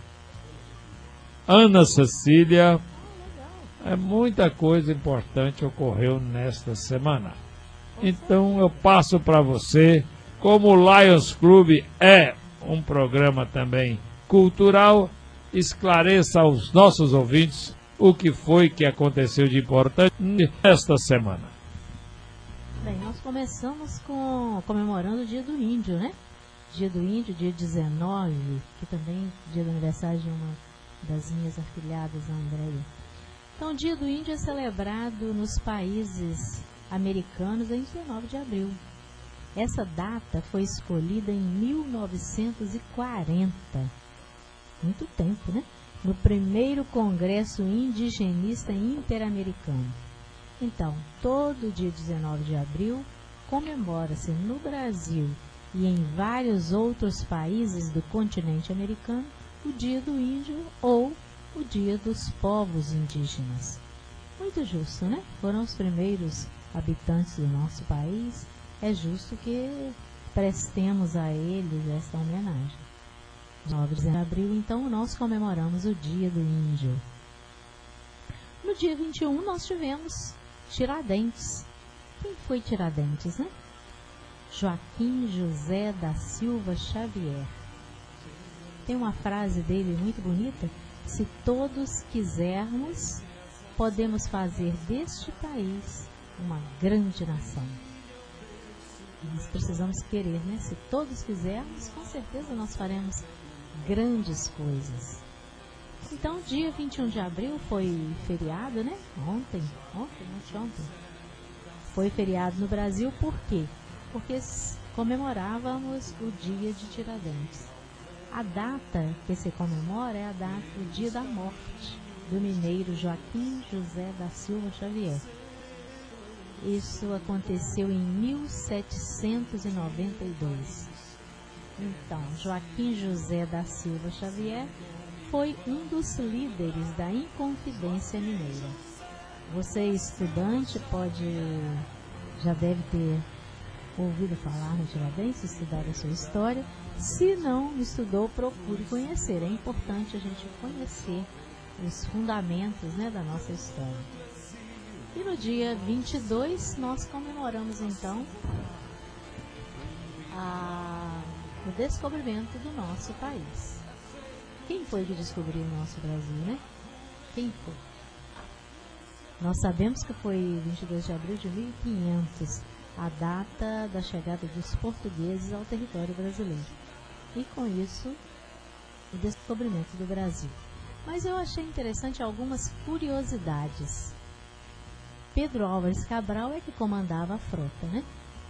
Ana Cecília. É, muita coisa importante ocorreu nesta semana. Então eu passo para você. Como o Lions Club é um programa também cultural, esclareça aos nossos ouvintes o que foi que aconteceu de importante nesta semana. Bem, nós começamos com comemorando o Dia do Índio, né? Dia do Índio, dia dezenove, que também é dia do aniversário de uma das minhas afilhadas, a Andréia. Então, o Dia do Índio é celebrado nos países americanos em dezenove de abril. Essa data foi escolhida em mil novecentos e quarenta, muito tempo, né? No primeiro Congresso Indigenista Interamericano. Então, todo dia dezenove de abril comemora-se no Brasil e em vários outros países do continente americano o Dia do Índio ou o Dia dos Povos Indígenas. Muito justo, né? Foram os primeiros habitantes do nosso país. É justo que prestemos a eles esta homenagem. nove de abril, então, nós comemoramos o Dia do Índio. No dia vinte e um, nós tivemos Tiradentes. Quem foi Tiradentes, né? Joaquim José da Silva Xavier. Tem uma frase dele muito bonita: se todos quisermos, podemos fazer deste país uma grande nação. Nós precisamos querer, né? Se todos quisermos, com certeza nós faremos grandes coisas. Então, dia vinte e um de abril foi feriado, né? Ontem, ontem, ontem, ontem. Foi feriado no Brasil, por quê? Porque comemorávamos o dia de Tiradentes. A data que se comemora é a data do dia da morte do mineiro Joaquim José da Silva Xavier. Isso aconteceu em mil setecentos e noventa e dois. Então, Joaquim José da Silva Xavier foi um dos líderes da Inconfidência Mineira. Você, estudante, pode já deve ter ouvido falar no Tiradentes, estudado a sua história. Se não estudou, procure conhecer. É importante a gente conhecer os fundamentos, né, da nossa história. E no dia vinte e dois, nós comemoramos, então, a o descobrimento do nosso país. Quem foi que descobriu o nosso Brasil, né? Quem foi? Nós sabemos que foi vinte e dois de abril de mil e quinhentos, a data da chegada dos portugueses ao território brasileiro. E com isso, o descobrimento do Brasil. Mas eu achei interessante algumas curiosidades. Pedro Álvares Cabral é que comandava a frota, né?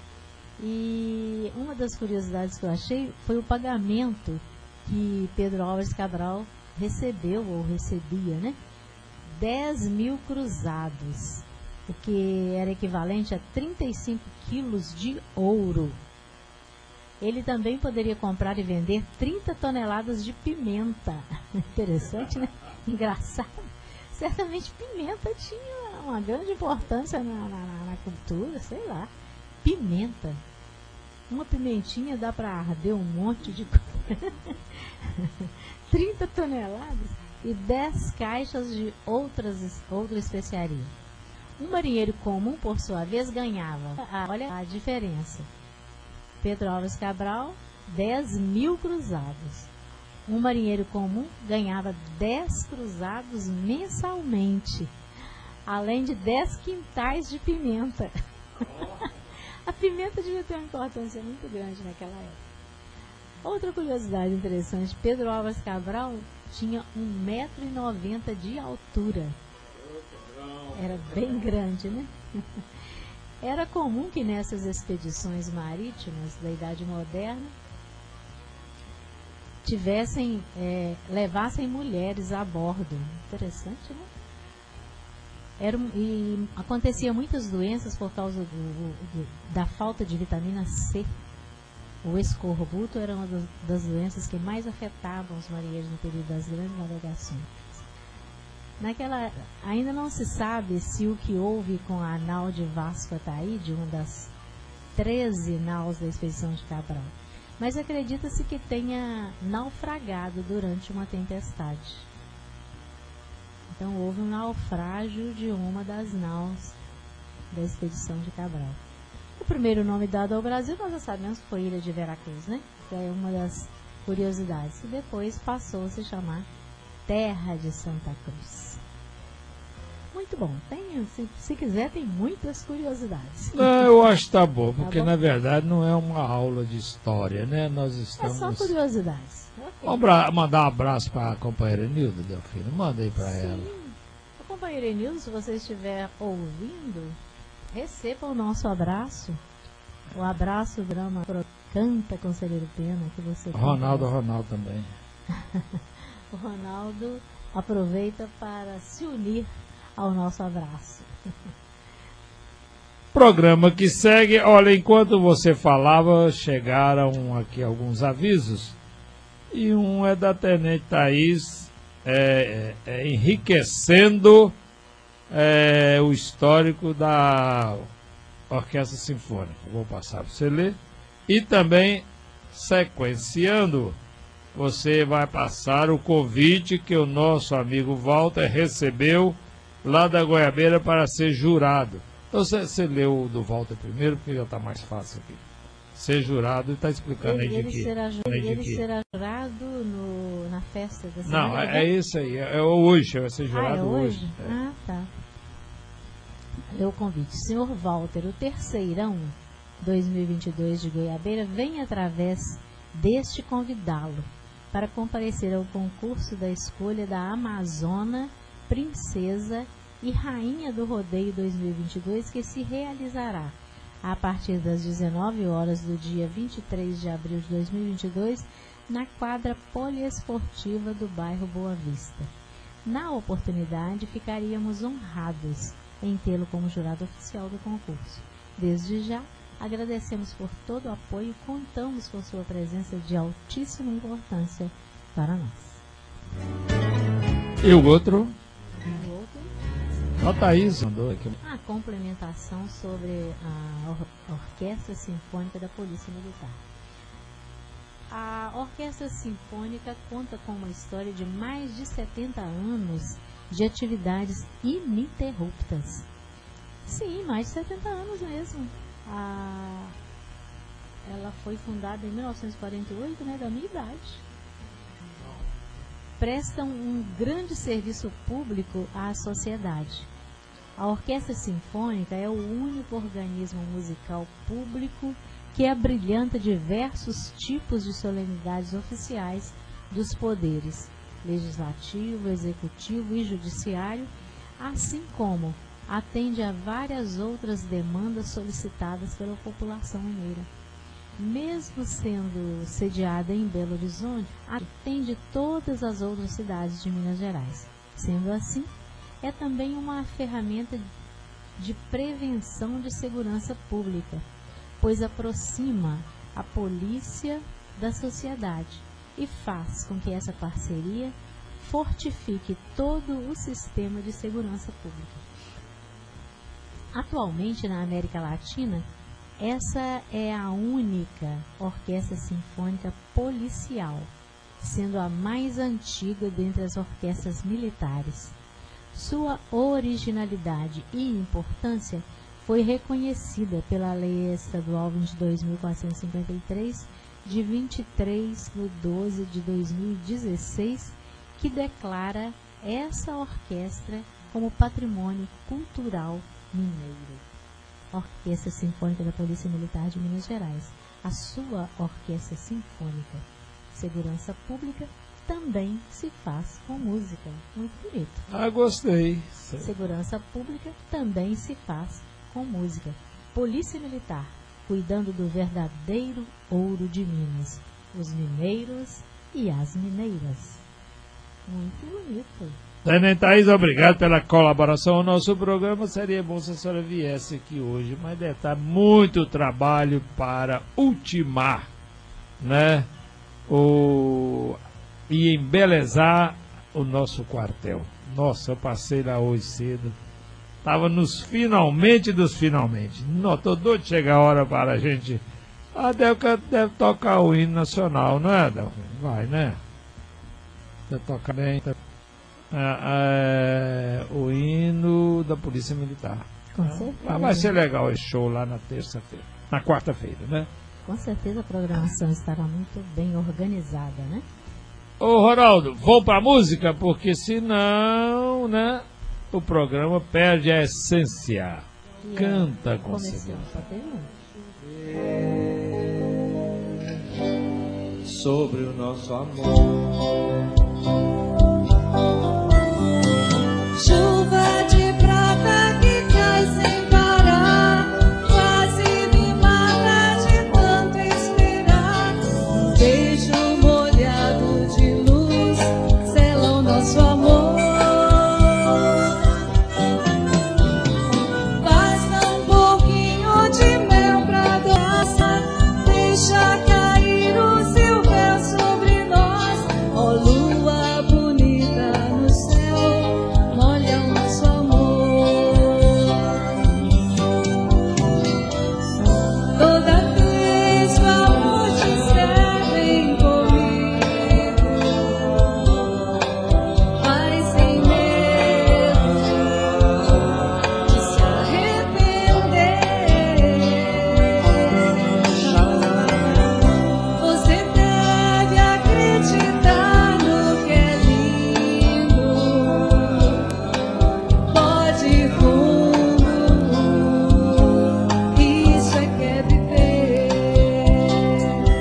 E uma das curiosidades que eu achei foi o pagamento que Pedro Álvares Cabral recebeu ou recebia, né? dez mil cruzados, o que era equivalente a trinta e cinco quilos de ouro. Ele também poderia comprar e vender trinta toneladas de pimenta. Interessante, né? Engraçado. Certamente pimenta tinha uma grande importância na, na, na cultura, sei lá. Pimenta. Uma pimentinha dá para arder um monte de coisa. trinta toneladas e dez caixas de outras, outra especiaria. Um marinheiro comum, por sua vez, ganhava. Ah, olha a diferença. Pedro Álvares Cabral, dez mil cruzados. Um marinheiro comum ganhava dez cruzados mensalmente, além de dez quintais de pimenta. A pimenta devia ter uma importância muito grande naquela época. Outra curiosidade interessante, Pedro Álvares Cabral tinha um metro e noventa de altura. Era bem grande, né? Era comum que nessas expedições marítimas da Idade Moderna tivessem, é, levassem mulheres a bordo. Interessante, né? Era, e acontecia muitas doenças por causa do, do, da falta de vitamina C. O escorbuto era uma das, das doenças que mais afetavam os marinheiros no período das grandes navegações. Naquela, ainda não se sabe se o que houve com a nau de Vasco Ataíde, uma das treze naus da expedição de Cabral, mas acredita-se que tenha naufragado durante uma tempestade. Então houve um naufrágio de uma das naus da expedição de Cabral. O primeiro nome dado ao Brasil, nós já sabemos que foi Ilha de Veracruz, né? Que é uma das curiosidades. E depois passou a se chamar Terra de Santa Cruz. Muito bom. Tem, se, se quiser, tem muitas curiosidades. Não, eu acho que tá bom, porque tá bom? Na verdade não é uma aula de história, né? Nós estamos... É só curiosidades. Okay. Vamos mandar um abraço para a companheira Nilda, Delfino. Manda aí para ela. A companheira Nilda, se você estiver ouvindo, receba o nosso abraço. O abraço do drama Canta, Conselheiro Pena, que você Ronaldo, conhece. Ronaldo também. O Ronaldo aproveita para se unir ao nosso abraço. Programa que segue. Olha, enquanto você falava, chegaram aqui alguns avisos. E um é da Tenente Thaís, é, é, é, enriquecendo é, o histórico da Orquestra Sinfônica. Vou passar para você ler. E também, sequenciando, você vai passar o convite que o nosso amigo Walter recebeu lá da Goiabeira para ser jurado. Então você, você leu o do Walter primeiro, porque já está mais fácil aqui. Ser jurado e está explicando ele, aí de ele quê. Será, aí ele de será jurado no, na festa da Não, semana. é, é isso aí. É, é hoje, vai ser jurado ah, é hoje. hoje. É. Ah, tá. Leu o convite. Senhor Walter, o Terceirão dois mil e vinte e dois de Goiabeira vem através deste convidá-lo para comparecer ao concurso da escolha da Amazona, Princesa e Rainha do Rodeio dois mil e vinte e dois, que se realizará a partir das dezenove horas do dia vinte e três de abril de dois mil e vinte e dois, na quadra poliesportiva do bairro Boa Vista. Na oportunidade, ficaríamos honrados em tê-lo como jurado oficial do concurso. Desde já, agradecemos por todo o apoio e contamos com sua presença de altíssima importância para nós. E o outro? O outro? A Thaís mandou aqui. A complementação sobre a Or- Orquestra Sinfônica da Polícia Militar. A Orquestra Sinfônica conta com uma história de mais de setenta anos de atividades ininterruptas. Sim, mais de setenta anos mesmo. A... Ela foi fundada em mil novecentos e quarenta e oito, né, da minha idade. Prestam um grande serviço público à sociedade. A Orquestra Sinfônica é o único organismo musical público que abrilhanta diversos tipos de solenidades oficiais dos poderes legislativo, executivo e judiciário, assim como atende a várias outras demandas solicitadas pela população mineira. Mesmo sendo sediada em Belo Horizonte, atende todas as outras cidades de Minas Gerais. Sendo assim, é também uma ferramenta de prevenção de segurança pública, pois aproxima a polícia da sociedade e faz com que essa parceria fortifique todo o sistema de segurança pública. Atualmente, na América Latina, essa é a única orquestra sinfônica policial, sendo a mais antiga dentre as orquestras militares. Sua originalidade e importância foi reconhecida pela Lei Estadual vinte e dois mil quatrocentos e cinquenta e três, de vinte e três de doze de dois mil e dezesseis, que declara essa orquestra como patrimônio cultural mineiro. Orquestra Sinfônica da Polícia Militar de Minas Gerais. A sua orquestra sinfônica. Segurança pública também se faz com música. Muito bonito. Ah, gostei. Segurança pública também se faz com música. Polícia Militar, cuidando do verdadeiro ouro de Minas, os mineiros e as mineiras. Muito bonito. Tenente Thaís, obrigado pela colaboração ao nosso programa. Seria bom se a senhora viesse aqui hoje, mas deve estar muito trabalho para ultimar, né, o, e embelezar o nosso quartel. Nossa, eu passei lá hoje cedo. Estava nos finalmente dos finalmente. Não, tô doido de chegar a hora para a gente. A Delca deve tocar o hino nacional, não é, Delca? Vai, né? Deve tocar bem. É, é, o hino da Polícia Militar. Com certeza. Ah, vai ser legal esse show lá na terça-feira. Na quarta-feira, né? Com certeza a programação estará muito bem organizada, né? Ô, Ronaldo, vou pra música, porque senão, né, o programa perde a essência. E Canta é, com segurança. Sobre o nosso amor, chuva de prata que cai sem parar, quase me mata de tanto esperar. Um beijo molhado de luz sela o nosso amor. Basta um pouquinho de mel pra adoçar, deixa cair o seu véu sobre nós. Ó lua bonita no céu, molha o nosso amor. Toda vez que o amor disser vem comigo, vai sem medo de se arrepender. Você deve acreditar no que é lindo. Pode fundo, isso é que é viver.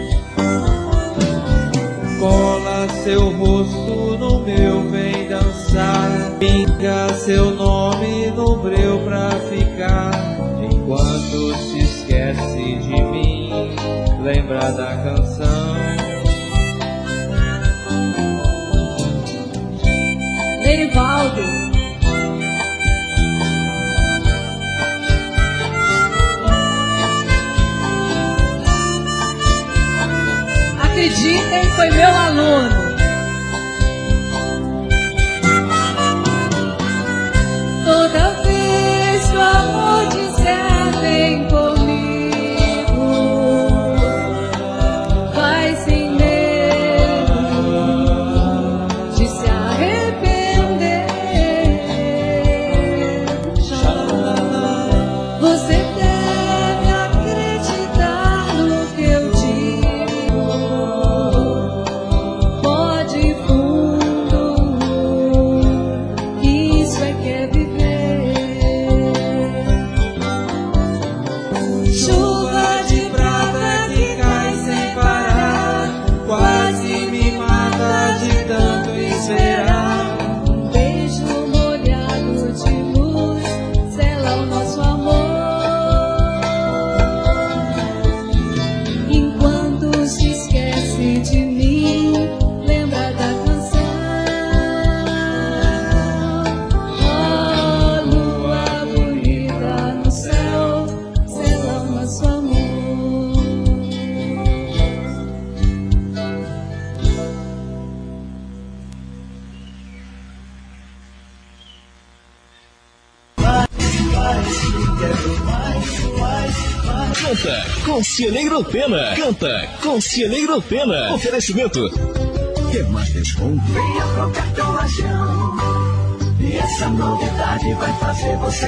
cola seu rosto no meu, vem dançar. Pinga seu nome no breu pra ficar. Enquanto se esquece de mim, lembra da canção. Nerivaldo. Acreditem, foi meu aluno. Toda vez que o amor disser vem comigo, vai sem medo de se arrepender. Você deve acreditar no que eu digo. Conselheiro Pena. Canta Conselheiro Pena. Oferecimento. Quer mais desconto? Venha pro Cartão Lajão. E essa novidade vai fazer você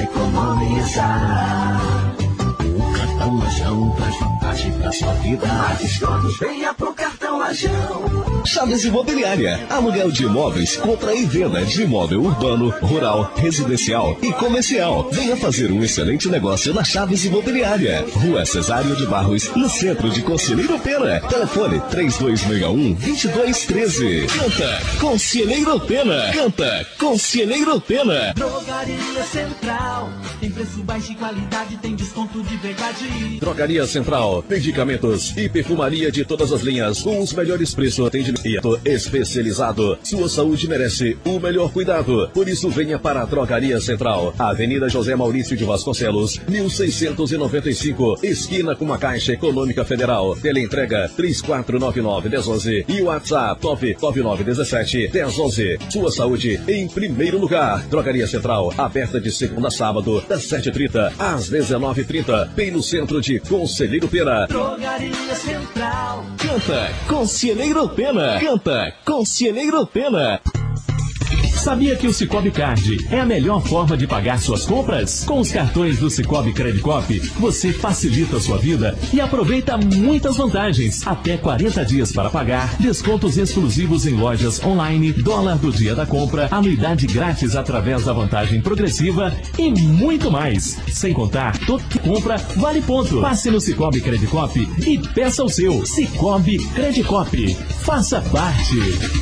economizar. O Cartão Lajão traz vantagem pra sua vida. Mais descontos, venha pro Cartão Lajão. Chaves Imobiliária. Aluguel de imóveis, compra e venda de imóvel urbano, rural, residencial e comercial. Venha fazer um excelente negócio na Chaves Imobiliária. Rua Cesário de Barros, no centro de Conselheiro Pena. Telefone três dois seis um, dois dois um três. Canta Conselheiro Pena. Canta Conselheiro Pena. Drogaria Central. Tem preço baixo e qualidade, tem desconto de verdade. Drogaria Central. Medicamentos e perfumaria de todas as linhas com os melhores preços. Atendimento especializado. Sua saúde merece o melhor cuidado. Por isso venha para a Drogaria Central. Avenida José Maurício de Vasconcelos, mil seiscentos e noventa e cinco, esquina com a Caixa Econômica Federal. Teleentrega três quatro nove nove, um zero um zero e o WhatsApp nove nove nove um sete, um zero um zero. Sua saúde em primeiro lugar. Drogaria Central, aberta de segunda a sábado, das sete e trinta às dezenove e trinta, bem no centro de Conselheiro Pena. Drogaria Central. Canta Conselheiro Pena. Canta Conselheiro Pena. Sabia que o Cicobi Card é a melhor forma de pagar suas compras? Com os cartões do Cicobi Credicop, você facilita a sua vida e aproveita muitas vantagens. Até quarenta dias para pagar, descontos exclusivos em lojas online, dólar do dia da compra, anuidade grátis através da vantagem progressiva e muito mais. Sem contar, toda compra vale ponto. Passe no Cicobi Credicop e peça o seu. Cicobi Credicop. Faça parte.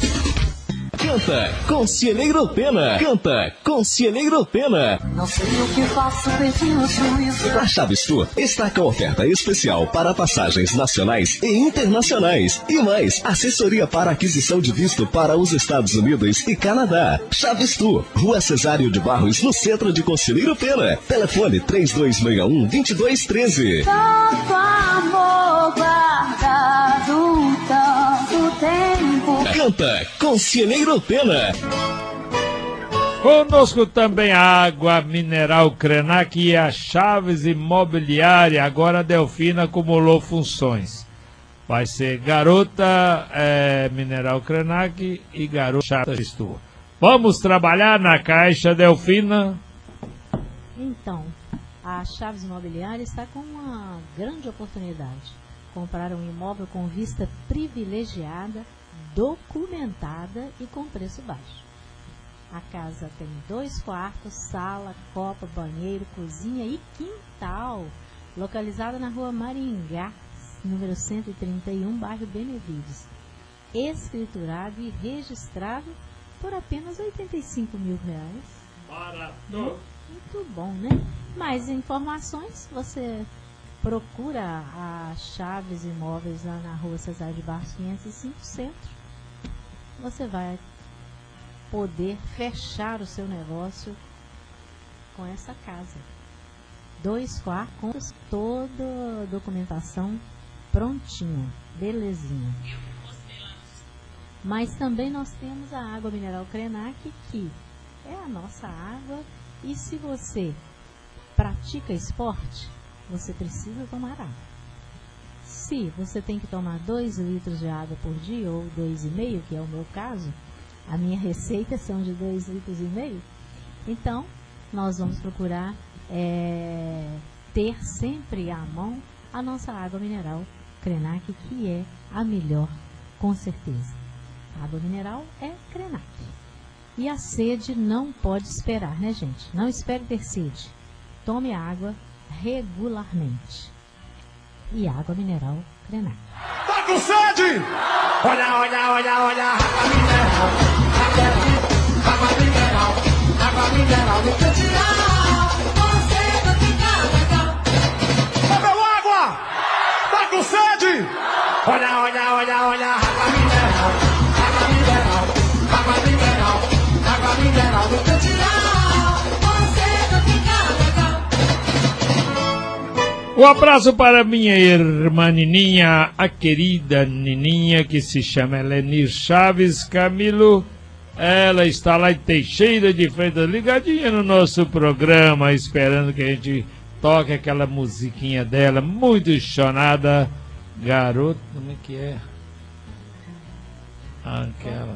Canta Conselheiro Pena. Canta Conselheiro Pena. Não sei o que faço, perdi o juízo. A Chaves Tour está com oferta especial para passagens nacionais e internacionais. E mais, assessoria para aquisição de visto para os Estados Unidos e Canadá. Chaves Tour, Rua Cesário de Barros, no centro de Conselheiro Pena. Telefone três dois seis um, dois dois um três. Tanto amor guardado tanto tempo. Canta Conselheiro Pena. Conosco também a água mineral Krenak e a Chaves Imobiliária. Agora a Delfina acumulou funções. Vai ser garota é, mineral Krenak e garota Chaves Tour. Vamos trabalhar na Caixa, Delfina? Então, a Chaves Imobiliária está com uma grande oportunidade. Comprar um imóvel com vista privilegiada, documentada e com preço baixo. A casa tem dois quartos, sala, copa, banheiro, cozinha e quintal, localizada na rua Maringá, número cento e trinta e um, bairro Benevides. Escriturado e registrado por apenas oitenta e cinco mil reais. Barato! Muito bom, né? Mais informações, você procura a Chaves Imóveis lá na rua Cesário de Barros quinhentos e cinco, centro. Você vai poder fechar o seu negócio com essa casa. Dois quartos, toda a documentação prontinha, belezinha. Mas também nós temos a água mineral Krenak, que é a nossa água, e se você pratica esporte, você precisa tomar água. Se você tem que tomar dois litros de água por dia, ou dois e meio, que é o meu caso, a minha receita são de dois litros e meio, então nós vamos procurar é, ter sempre à mão a nossa água mineral Krenak, que é a melhor, com certeza. A água mineral é Krenak. E a sede não pode esperar, né, gente? Não espere ter sede. Tome água regularmente. E água mineral Krenak. Tá com sede? Olha, olha, olha, olha, água mineral. Água mineral, água mineral no cantinal. Você vai ficar legal. Bebeu água? Tá com sede? Olha, olha, olha, olha, água mineral. Água mineral, água mineral, água mineral no cantinal. Você vai ficar legal. Um abraço para minha irmã Nininha, a querida Nininha, que se chama Elenir Chaves Camilo. Ela está lá em Teixeira de Freitas, ligadinha no nosso programa, esperando que a gente toque aquela musiquinha dela, muito chonada. Garoto, como é que é? Aquela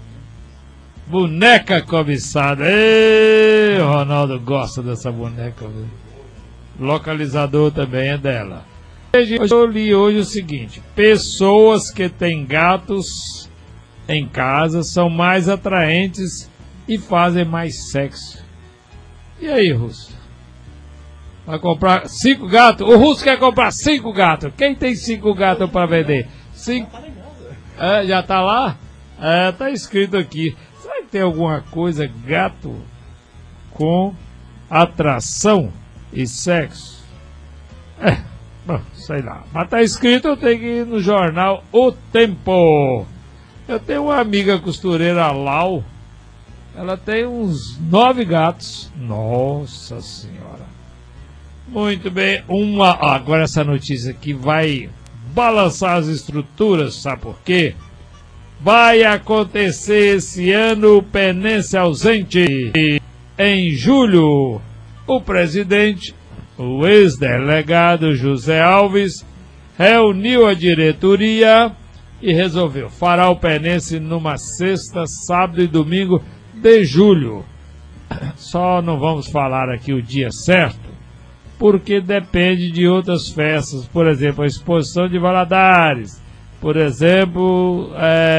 boneca cobiçada. Ei, o Ronaldo gosta dessa boneca. O localizador também é dela. Eu li hoje o seguinte: pessoas que têm gatos em casa são mais atraentes e fazem mais sexo. E aí, Russo? Vai comprar cinco gatos? O Russo quer comprar cinco gatos. Quem tem cinco gatos para vender? Cinco. É, já tá lá? É, tá escrito aqui. Será que tem alguma coisa gato com atração e sexo? É, bom, sei lá. Mas tá escrito, eu tenho que ir no jornal O Tempo. Eu tenho uma amiga costureira, Lau. Ela tem uns nove gatos. Nossa Senhora. Muito bem. Uma, agora essa notícia aqui vai balançar as estruturas, sabe por quê? Vai acontecer esse ano o Penense ausente. Em julho, o presidente, o ex-delegado José Alves, reuniu a diretoria e resolveu fará o Penense numa sexta, sábado e domingo de julho. Só não vamos falar aqui o dia certo, porque depende de outras festas, por exemplo, a exposição de Valadares, por exemplo,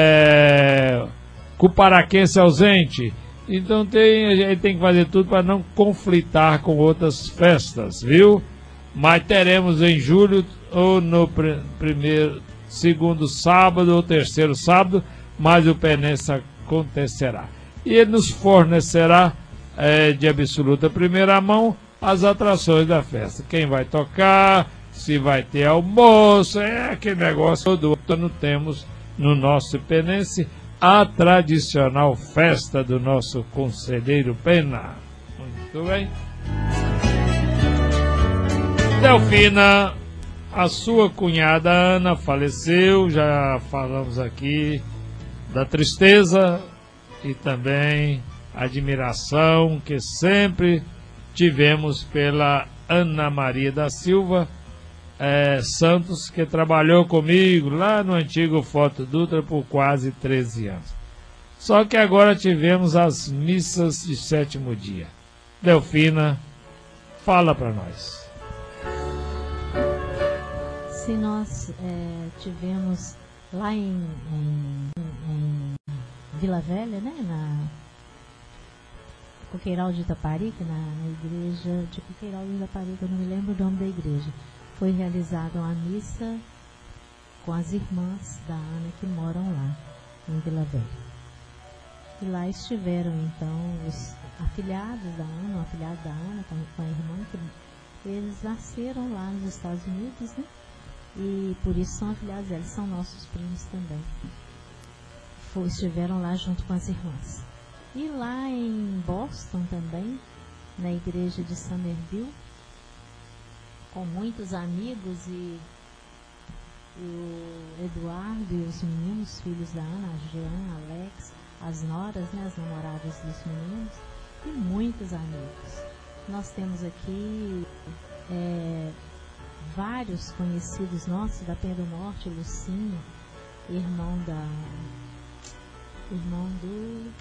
é, Cuparaquense ausente. Então tem, a gente tem que fazer tudo para não conflitar com outras festas, viu? Mas teremos em julho, ou no pr primeiro, segundo sábado ou terceiro sábado, mas o Penense acontecerá. E ele nos fornecerá é, de absoluta primeira mão as atrações da festa. Quem vai tocar, se vai ter almoço, é aquele negócio todo ano temos no nosso Penense a tradicional festa do nosso conselheiro Pena. Muito bem. Delfina, a sua cunhada Ana faleceu, já falamos aqui da tristeza e também admiração que sempre tivemos pela Ana Maria da Silva é, Santos, que trabalhou comigo lá no antigo Foto Dutra por quase treze anos. Só que agora tivemos as missas de sétimo dia. Delfina, fala para nós. Se nós é, tivemos lá em, em, em Vila Velha, né, na Coqueiral de Itaparica, na, na igreja de Coqueiral de Itaparica, eu não me lembro o nome da igreja, foi realizada uma missa com as irmãs da Ana que moram lá em Vila Velha. E lá estiveram então os afilhados da Ana, o afilhado da Ana com, com a irmã, que eles nasceram lá nos Estados Unidos, né? E por isso são afilhados, eles são nossos primos também. Foi, estiveram lá junto com as irmãs. E lá em Boston também, na igreja de Somerville, com muitos amigos e, e o Eduardo e os meninos, filhos da Ana, a Jean, a Alex, as noras, né, as namoradas dos meninos, e muitos amigos. Nós temos aqui é, vários conhecidos nossos da Penha do Norte, Lucinho, irmão da... irmão do...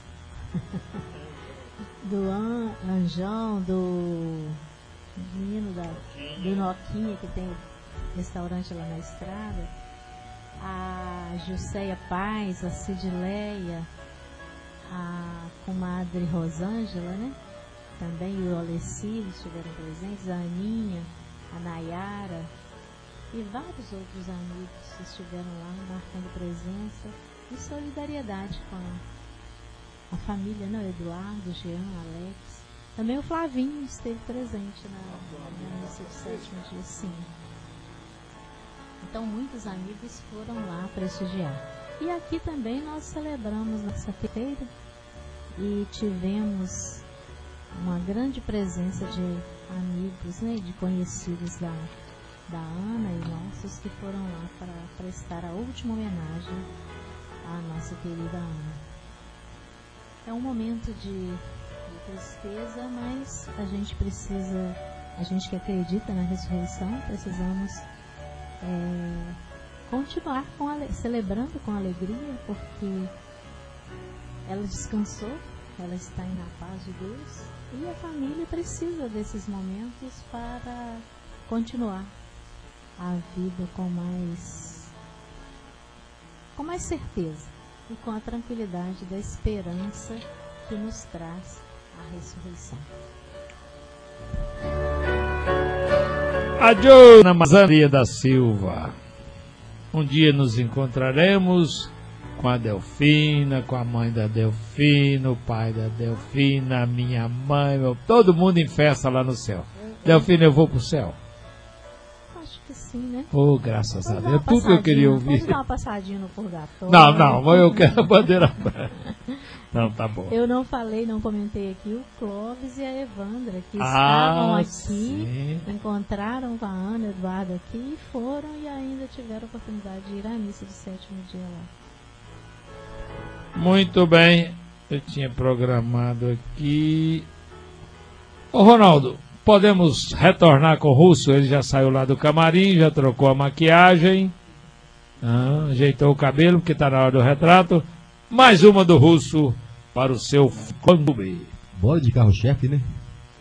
do An, Anjão, do menino da, do Noquinha, que tem restaurante lá na estrada, a Jusceia Paz, a Cidileia, a comadre Rosângela, né? Também o Alessi estiveram presentes, a Aninha, a Nayara e vários outros amigos estiveram lá marcando presença e solidariedade com a, a família, né? O Eduardo, o Jean, Alex. Também o Flavinho esteve presente na, na missa de sétimo dia, sim. Então muitos amigos foram lá prestigiar. E aqui também nós celebramos nossa feira e tivemos uma grande presença de amigos, né, de conhecidos da, da Ana e nossos que foram lá para prestar a última homenagem à nossa querida Ana. É um momento de, de tristeza, mas a gente precisa A gente que acredita na ressurreição, precisamos é, continuar com ale- celebrando com alegria, porque ela descansou, ela está na paz de Deus, e a família precisa desses momentos para continuar a vida com mais, com mais certeza e com a tranquilidade da esperança que nos traz a ressurreição. A Joana Mazaria da Silva. Um dia nos encontraremos com a Delfina, com a mãe da Delfina, o pai da Delfina, a minha mãe, meu, todo mundo em festa lá no céu. Delfina, eu vou pro céu. Acho que sim, né? Oh, graças Vamos a Deus, tudo que eu queria ouvir. Vamos dar uma passadinha no purgatório. Não, não, mas eu quero a bandeira branca. Não, tá bom. Eu não falei, não comentei aqui o Clóvis e a Evandra, que Ah, estavam aqui, sim. encontraram com a Ana e Eduardo aqui e foram e ainda tiveram a oportunidade de ir à missa de sétimo dia lá. Muito bem, eu tinha programado aqui. Ô Ronaldo, podemos retornar com o Russo? Ele já saiu lá do camarim, já trocou a maquiagem, ah, ajeitou o cabelo, porque está na hora do retrato. Mais uma do Russo para o seu clube. Bora de carro-chefe, né?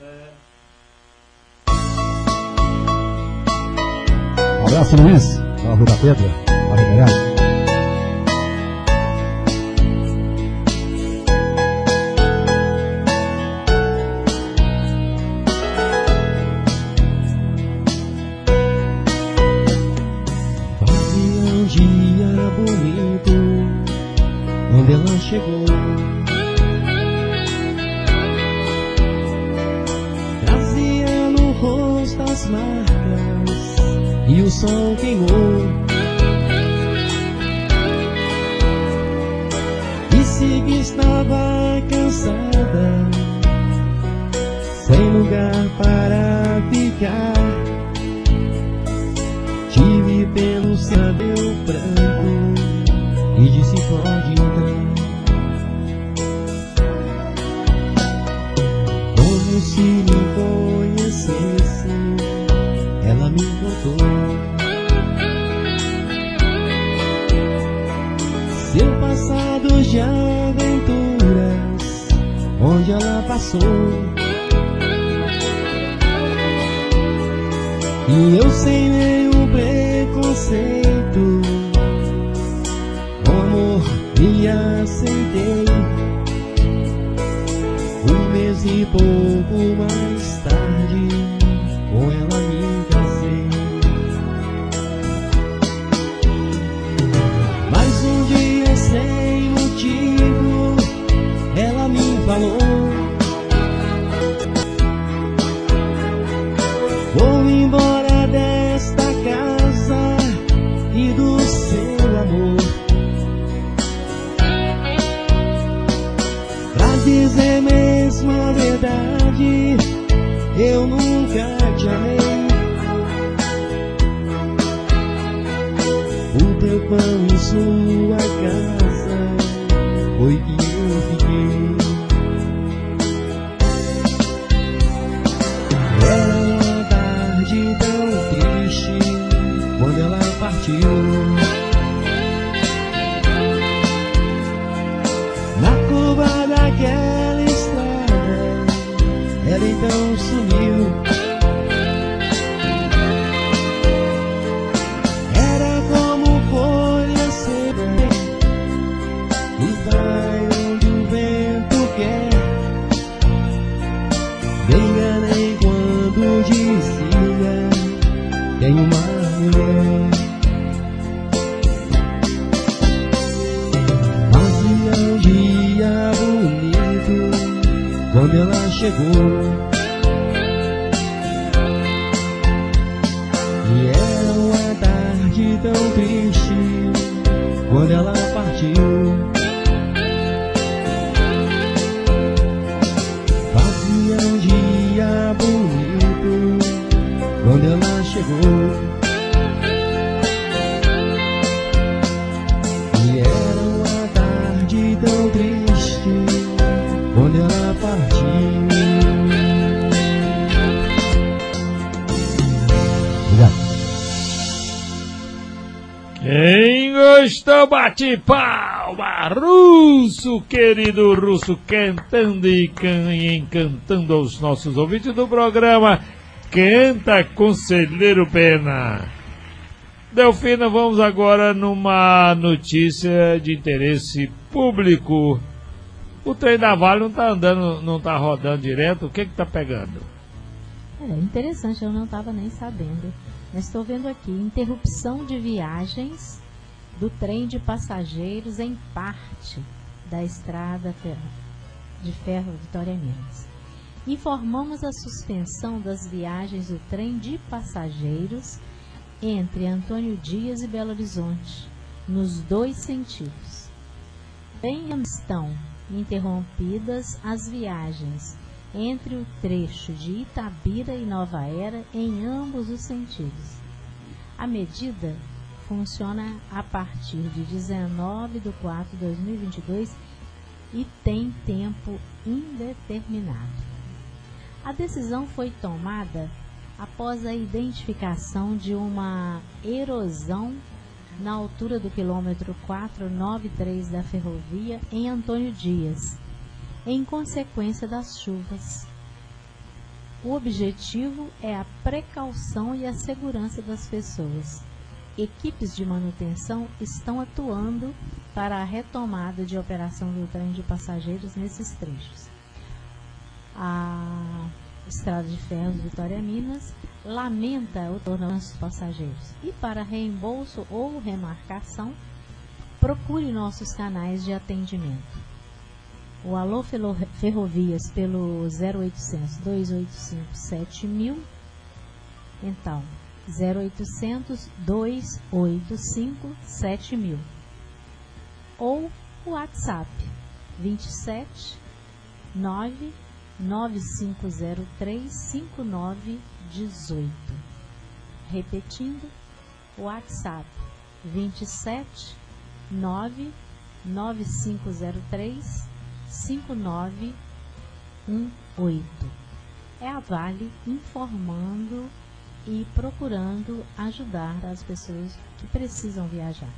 Um abraço, Luiz, na Rua da Pedra, arreganhado. Quando ela chegou, trazia no rosto as marcas e o sol queimou. Disse que estava cansada, sem lugar para ficar. Tive pelo cabelo branco e disse pode entrar. Como se me conhecesse, ela me contou seu passado de aventuras, onde ela passou. E eu sem nenhum preconceito, amor, me aceitei. Um mês e pouco mais tarde, com ela me casei. Mas um dia sem motivo, ela me falou: vou embora desta casa e do seu amor. Dizer mesmo a verdade, eu nunca te amei. O teu pão em sua casa foi que eu fiquei. Era uma tarde tão triste quando ela partiu. Daquela estrada, ela então sumiu. Era como folha seca e vai onde o vento quer. Me enganei quando dizia: tem uma mulher. Fazia um dia bonito quando ela chegou, e era uma tarde tão triste quando ela partiu. Fazia um dia bonito quando ela chegou, e era uma tarde tão triste quando ela partiu. Quem gostou, bate palma! Russo, querido Russo, cantando e can- e encantando aos nossos ouvintes do programa Canta, Conselheiro Pena. Delfina, vamos agora numa notícia de interesse público. O trem da Vale não está andando, não está rodando direto. O que que está pegando? É interessante, eu não estava nem sabendo. Mas estou vendo aqui, interrupção de viagens do trem de passageiros em parte da estrada de ferro Vitória Minas. Informamos a suspensão das viagens do trem de passageiros entre Antônio Dias e Belo Horizonte, nos dois sentidos. Bem estão interrompidas as viagens entre o trecho de Itabira e Nova Era em ambos os sentidos. A medida funciona a partir de dezenove de quatro de dois mil e vinte e dois e tem tempo indeterminado. A decisão foi tomada após a identificação de uma erosão na altura do quilômetro quatrocentos e noventa e três da ferrovia em Antônio Dias, em consequência das chuvas. O objetivo é a precaução e a segurança das pessoas. Equipes de manutenção estão atuando para a retomada de operação do trem de passageiros nesses trechos. A Estrada de Ferro Vitória Minas lamenta o trânsito dos passageiros e, para reembolso ou remarcação, procure nossos canais de atendimento. O Alô Ferrovias pelo zero oitocentos, dois oito cinco, sete mil, então zero oitocentos, dois oito cinco, sete mil, ou o WhatsApp vinte e sete, nove nove cinco zero três, cinco nove um oito. Repetindo, o WhatsApp vinte e sete, nove nove cinco zero três, cinco nove um oito. É a Vale informando e procurando ajudar as pessoas que precisam viajar.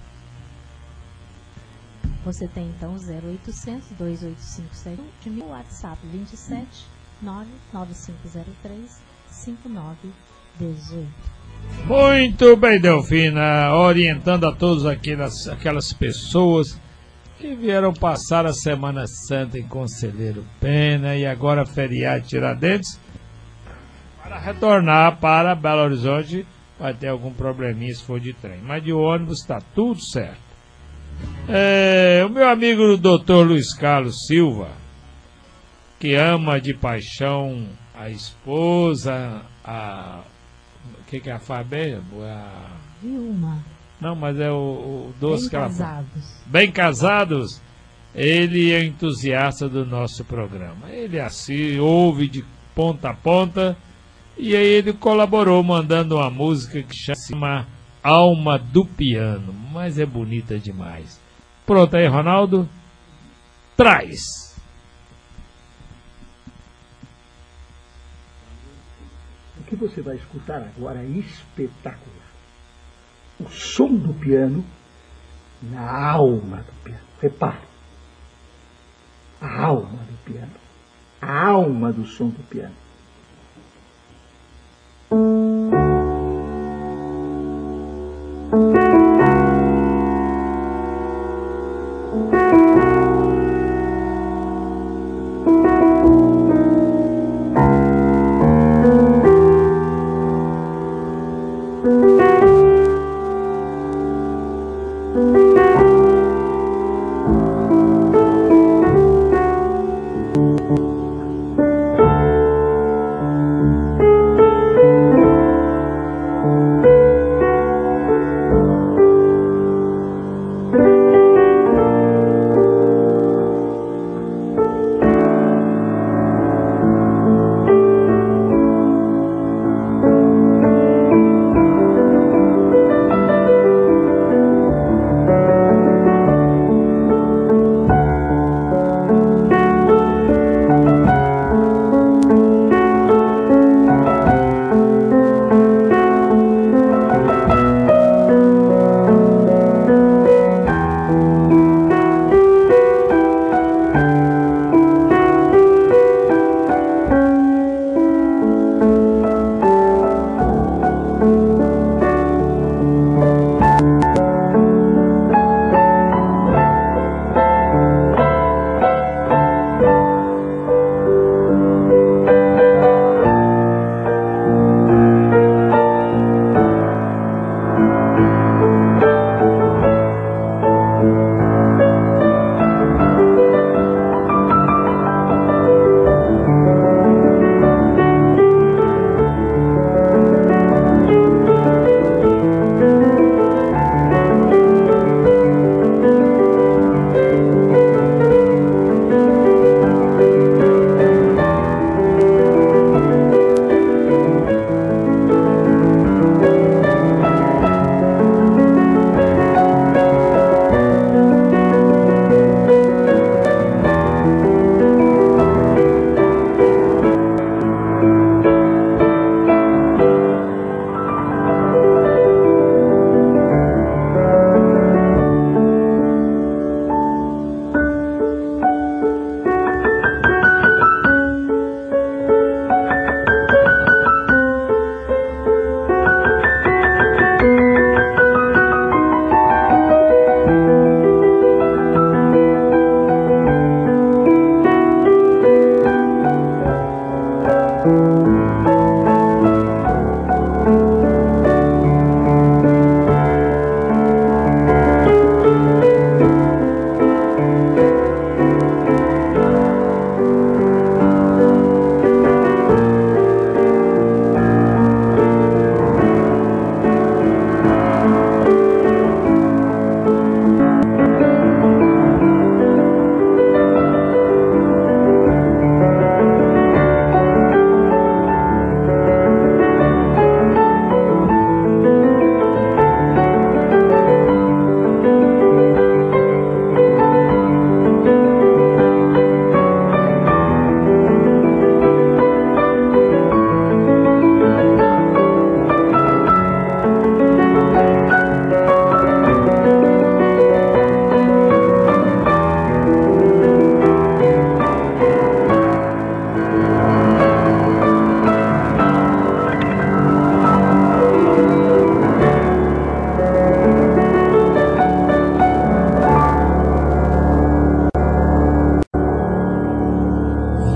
Você tem então zero oitocentos, dois oito cinco, sete mil, WhatsApp vinte e sete, nove nove cinco zero três, cinco nove um oito. Muito bem, Delfina, orientando a todas aquelas, aquelas pessoas que vieram passar a Semana Santa em Conselheiro Pena e agora feriado Tiradentes, para retornar para Belo Horizonte. Vai ter algum probleminha se for de trem, mas de ônibus está tudo certo. É, o meu amigo doutor Luiz Carlos Silva, que ama de paixão a esposa, a... o que que é a Fabia? A... Vilma. Não, mas é o, o doce Bem que ela casados. fala. Bem casados. Ele é entusiasta do nosso programa. Ele assim ouve de ponta a ponta. E aí ele colaborou mandando uma música que chama Alma do Piano. Mas é bonita demais. Pronto aí, Ronaldo? Traz! O que você vai escutar agora é espetacular. O som do piano na alma do piano. Repare. A alma do piano. A alma do som do piano.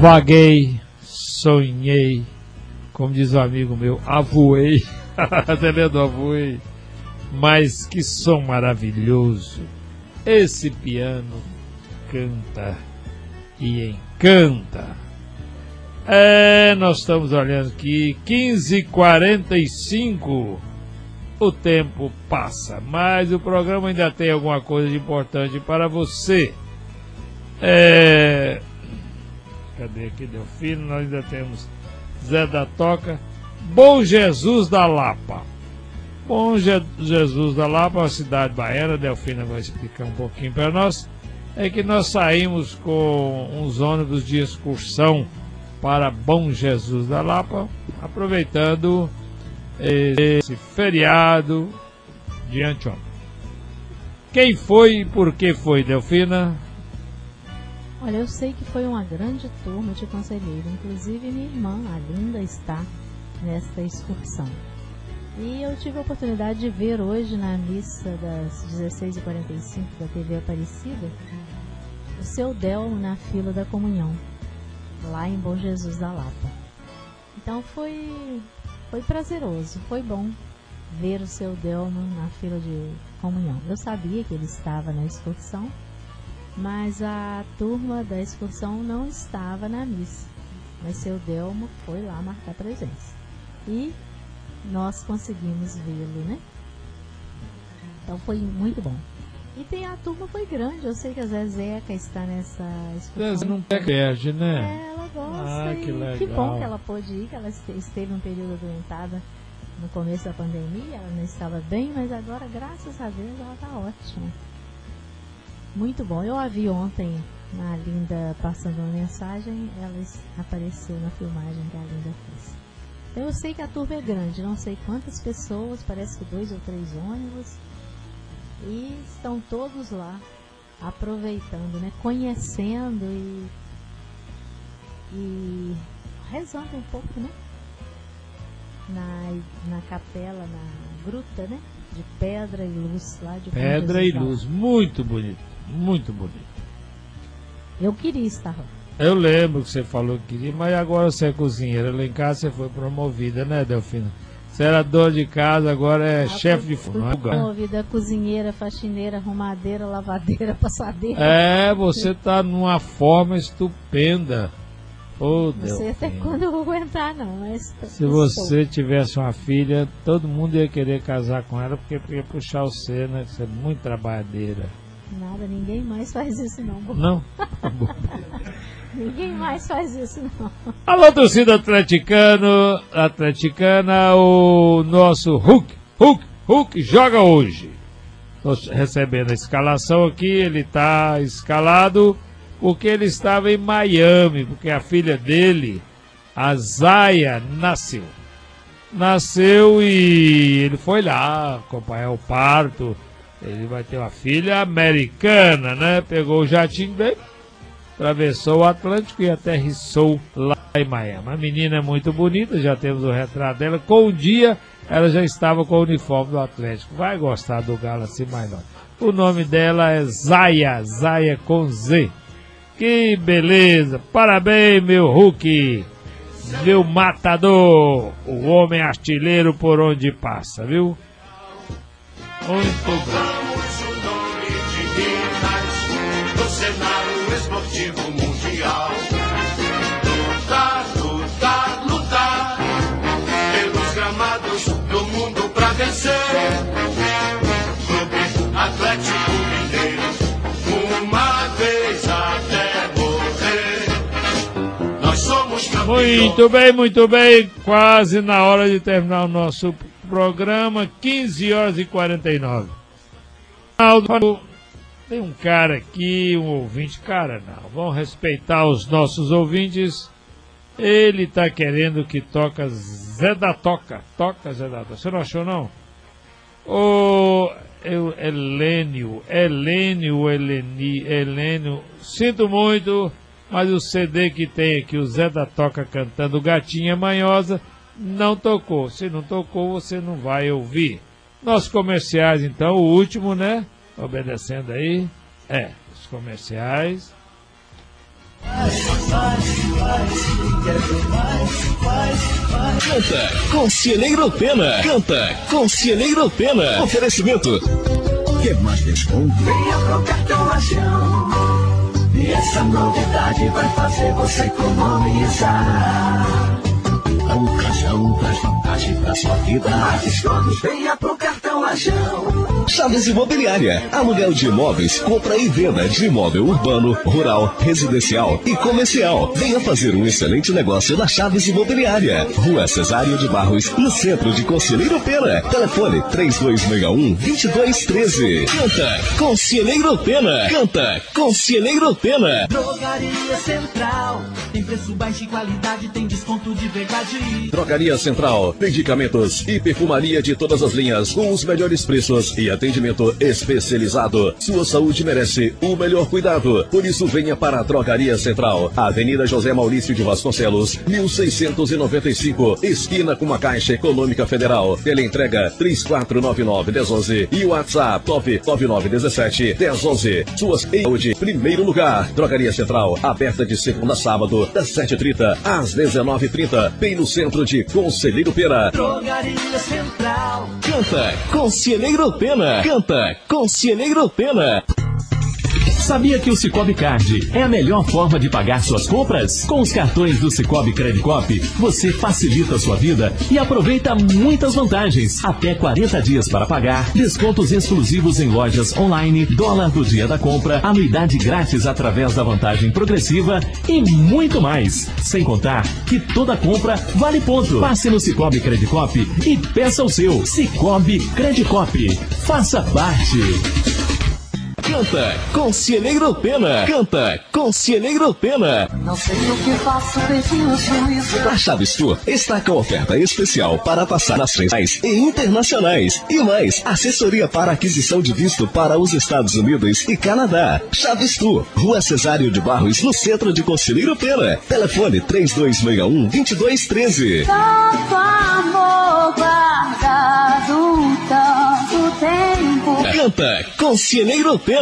vaguei, sonhei, como diz o amigo meu, avoei, até mesmo avoei, mas que som maravilhoso, esse piano canta e encanta. É, nós estamos olhando aqui, quinze e quarenta e cinco, o tempo passa, mas o programa ainda tem alguma coisa de importante para você. É... Cadê aqui, Delfino? Nós ainda temos Zé da Toca. Bom Jesus da Lapa. Bom Je- Jesus da Lapa, uma cidade baiana, Delfina vai explicar um pouquinho para nós. É que nós saímos com uns ônibus de excursão para Bom Jesus da Lapa, aproveitando esse feriado de anteontem. Quem foi e por que foi, Delfina? Olha, eu sei que foi uma grande turma de conselheiros, inclusive minha irmã, a Linda, está nesta excursão. E eu tive a oportunidade de ver hoje na missa das dezesseis e quarenta e cinco da T V Aparecida o seu Delmo na fila da comunhão, lá em Bom Jesus da Lapa. Então foi, foi prazeroso, foi bom ver o seu Delmo na fila de comunhão. Eu sabia que ele estava na excursão, mas a turma da excursão não estava na missa, mas seu Delmo foi lá marcar presença e nós conseguimos vê-lo, né? Então foi muito bom. E tem a turma foi grande, eu sei que a Zezeca está nessa excursão. Zé não perde, né? É, ela gosta. Ah, que legal. Que bom que ela pôde ir, que ela esteve um período adoentada no começo da pandemia, ela não estava bem, mas agora, graças a Deus, ela está ótima. Muito bom. Eu a vi ontem na Linda passando uma mensagem, ela apareceu na filmagem que a Linda fez. Então eu sei que a turma é grande, não sei quantas pessoas, parece que dois ou três ônibus, e estão todos lá aproveitando, né? Conhecendo e, e rezando um pouco, né? Na, na capela, na gruta, né? De pedra e luz lá de Pedra e luz, muito bonito, muito bonito. Eu queria estar lá. Eu lembro que você falou que queria, mas agora você é cozinheira. Lá em casa você foi promovida, né, Delfina? Você era dona de casa, agora é ah, chefe de forno. Fui promovida cozinheira, faxineira, arrumadeira, lavadeira, passadeira. É, você tá numa forma estupenda. Oh, não sei até quando eu vou aguentar, não. Mas se você estou. tivesse uma filha, todo mundo ia querer casar com ela, porque ia puxar você, né? Você é muito trabalhadeira. Nada, ninguém mais faz isso, não. Não? Ninguém mais faz isso, não. Alô, torcida atleticano, atleticana, o nosso Hulk, Hulk, Hulk joga hoje. Estou recebendo a escalação aqui, ele está escalado porque ele estava em Miami, porque a filha dele, a Zaya, nasceu. Nasceu e ele foi lá acompanhar o parto. Ele vai ter uma filha americana, né? Pegou o jatinho dele, atravessou o Atlântico e aterrissou lá em Miami. A menina é muito bonita, já temos o retrato dela. Com o dia, ela já estava com o uniforme do Atlético. Vai gostar do galo assim mais longe. O nome dela é Zaya, Zaya com Z. Que beleza! Parabéns, meu Hulk! Meu matador! O homem artilheiro por onde passa, viu? Muito bem. O nome de Minas no cenário esportivo mundial. Lutar, lutar, lutar pelos gramados do mundo pra vencer. Clube Atlético Mineiro, uma vez até morrer. Nós somos campeões. Muito bem, muito bem. Quase na hora de terminar o nosso programa, quinze horas e quarenta e nove. Tem um cara aqui, um ouvinte, cara não, vamos respeitar os nossos ouvintes. Ele tá querendo que toca Zé da Toca. Toca Zé da Toca. Você não achou, não? Ô, eu, Helênio, Helênio, Heleni, Helênio, sinto muito, mas o C D que tem aqui, o Zé da Toca cantando Gatinha Manhosa, não tocou. Se não tocou, você não vai ouvir. Nossos comerciais, então, o último, né? Obedecendo aí. É, os comerciais. mais, mais, quer ver mais, mais, mais. Canta Conselheiro Pena. Canta Conselheiro Pena. Oferecimento. Que mais desconto? Venha pro cartão Lajão. E essa novidade vai fazer você economizar. O Lajão traz vantagem pra sua vida. Mais descontos, venha pro cartão Lajão. Chaves Imobiliária. Aluguel de imóveis, compra e venda de imóvel urbano, rural, residencial e comercial. Venha fazer um excelente negócio na Chaves Imobiliária. Rua Cesário de Barros, no centro de Conselheiro Pena. Telefone três dois seis um, dois dois um três. Canta Conselheiro Pena. Canta Conselheiro Pena. Drogaria Central. Tem preço baixo e qualidade, tem desconto de verdade. Drogaria Central. Medicamentos e perfumaria de todas as linhas com os melhores preços e atendimento especializado. Sua saúde merece o melhor cuidado. Por isso, venha para a Drogaria Central. Avenida José Maurício de Vasconcelos, mil seiscentos e noventa e cinco, esquina com a Caixa Econômica Federal. Teleentrega três quatro nove nove, um zero um zero e WhatsApp nove nove nove um sete, um zero um zero. Suas saúde, primeiro lugar. Drogaria Central, aberta de segunda a sábado, das sete e trinta às dezenove e trinta, bem no centro de Conselheiro Pena. Drogaria Central. Canta Conselheiro Pena. Canta Conselheiro Pena. Sabia que o Cicobi Card é a melhor forma de pagar suas compras? Com os cartões do Cicobi Credicop, você facilita a sua vida e aproveita muitas vantagens. Até quarenta dias para pagar, descontos exclusivos em lojas online, dólar do dia da compra, anuidade grátis através da vantagem progressiva e muito mais. Sem contar que toda compra vale ponto. Passe no Cicobi Credicop e peça o seu. Cicobi Credicop. Faça parte. Canta Conselheiro Pena. Canta Conselheiro Pena. Não sei o que faço, perdi o juízo. A Chaves Tour está com oferta especial para passar nacionais e internacionais. E mais, assessoria para aquisição de visto para os Estados Unidos e Canadá. Chaves Tour, Rua Cesário de Barros, no centro de Conselheiro Pena. Telefone três dois seis um, dois dois um três. Tanto amor guardado tanto tempo. Canta Conselheiro Pena.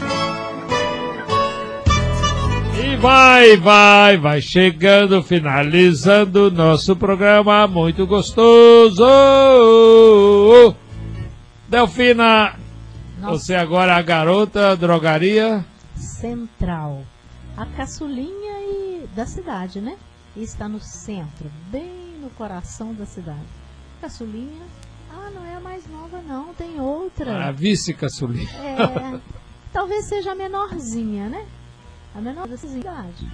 E vai, vai, vai chegando, finalizando o nosso programa muito gostoso. Delfina, Nossa. Você agora é a garota drogaria Central, a caçulinha e da cidade, né? E está no centro, bem no coração da cidade. Caçulinha, ah, não é a mais nova não, tem outra. A vice caçulinha. É, talvez seja a menorzinha, né? A menor da cidade.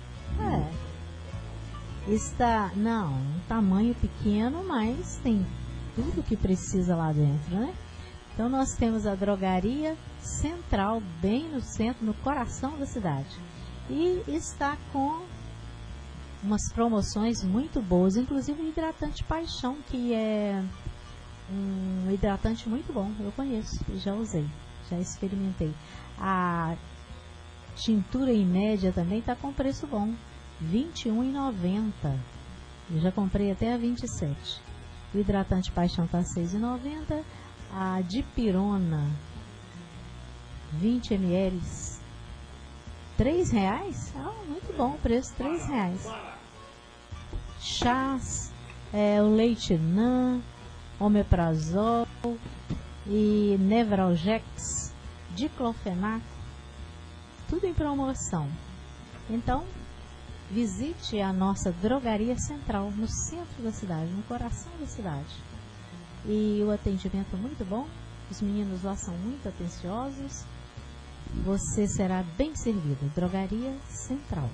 É. Está, não, um tamanho pequeno, mas tem tudo que precisa lá dentro, né? Então nós temos a Drogaria Central, bem no centro, no coração da cidade. E está com umas promoções muito boas, inclusive o hidratante Paixão, que é um hidratante muito bom, eu conheço, já usei, já experimentei. A tintura em média também está com preço bom, vinte e um reais e noventa centavos. Eu já comprei até a vinte e sete reais. O hidratante Paixão está seis reais e noventa centavos. A Dipirona, vinte mililitros, três reais. Ah, muito bom o preço, três reais. Chás, é, o leite Nan, omeprazol e Nevralgex, diclofenac, tudo em promoção. Então, visite a nossa Drogaria Central, no centro da cidade, no coração da cidade. E o atendimento é muito bom, os meninos lá são muito atenciosos, você será bem servido. Drogaria Central.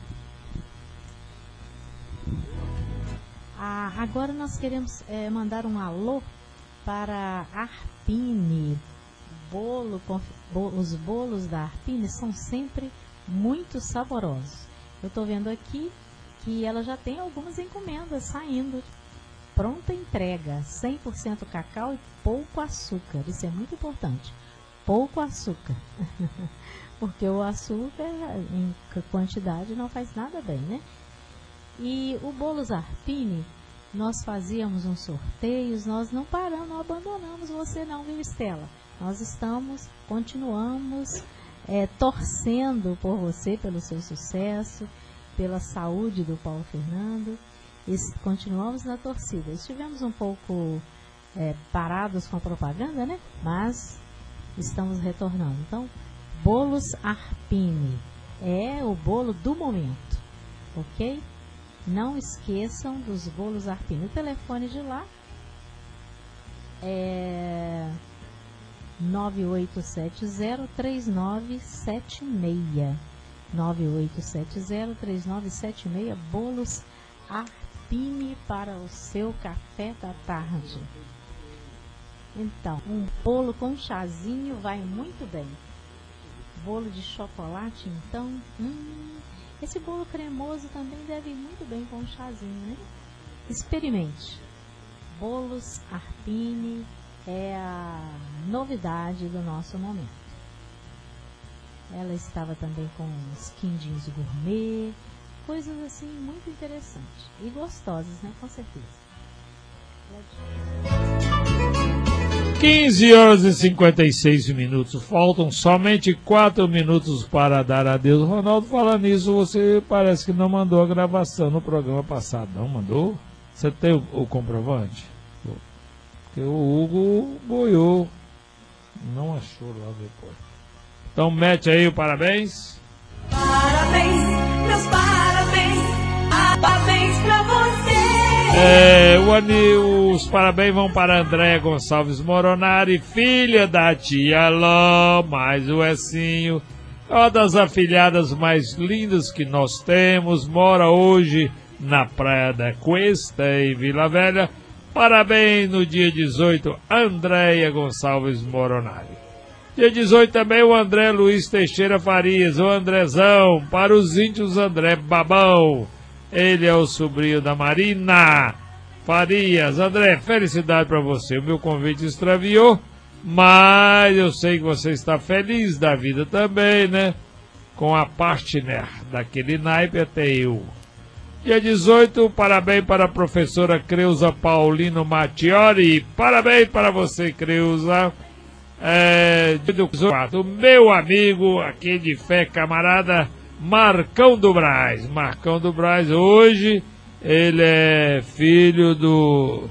Ah, agora nós queremos é, mandar um alô para Arpine. Bolo, bo, os bolos da Arpine são sempre muito saborosos. Eu estou vendo aqui que ela já tem algumas encomendas saindo. Pronta entrega, cem por cento cacau e pouco açúcar. Isso é muito importante. Pouco açúcar. Porque o açúcar em quantidade não faz nada bem, né? E o Bolos Arpine, nós fazíamos uns sorteios, nós não paramos, não abandonamos você não, viu, Estela? Nós estamos, continuamos é, torcendo por você, pelo seu sucesso. pela saúde do Paulo Fernando. E continuamos na torcida. Estivemos um pouco é, parados com a propaganda, né? Mas estamos retornando. Então, Bolos Arpini é o bolo do momento, ok? Não esqueçam dos bolos Arpini. O telefone de lá é nove oito sete zero, três nove sete seis. nove oito sete zero, três nove sete seis. Bolos Arpini para o seu café da tarde. Então, um bolo com chazinho vai muito bem. Bolo de chocolate, então, hum, esse bolo cremoso também deve ir muito bem com um chazinho, né? Experimente. Bolos Arpini é a novidade do nosso momento. Ela estava também com os quindins gourmet, coisas assim muito interessantes e gostosas, né? Com certeza. quinze horas e cinquenta e seis minutos. Faltam somente quatro minutos para dar adeus. Ronaldo, falando nisso, você parece que não mandou a gravação no programa passado. Não mandou? Você tem o, o comprovante? Porque o Hugo boiou. Não achou lá depois. Então mete aí o parabéns. Parabéns, meus parabéns, ah, parabéns pra você. É, o ani, os parabéns vão para Andréia Gonçalves Moronari, filha da tia Ló, mais o Ecinho, uma das afilhadas mais lindas que nós temos, mora hoje na Praia da Cuesta, em Vila Velha. Parabéns no dia dezoito, Andréia Gonçalves Moronari. Dia dezoito também o André Luiz Teixeira Farias, o Andrezão, para os íntimos André Babão. Ele é o sobrinho da Marina Farias. André, felicidade para você. O meu convite extraviou, mas eu sei que você está feliz da vida também, né? Com a partner daquele naipe até eu. Dia dezoito, parabéns para a professora Creuza Paulino Mattiori. Parabéns para você, Creuza. É, o meu amigo aqui de fé, camarada Marcão do Braz. Marcão do Braz hoje, ele é filho do...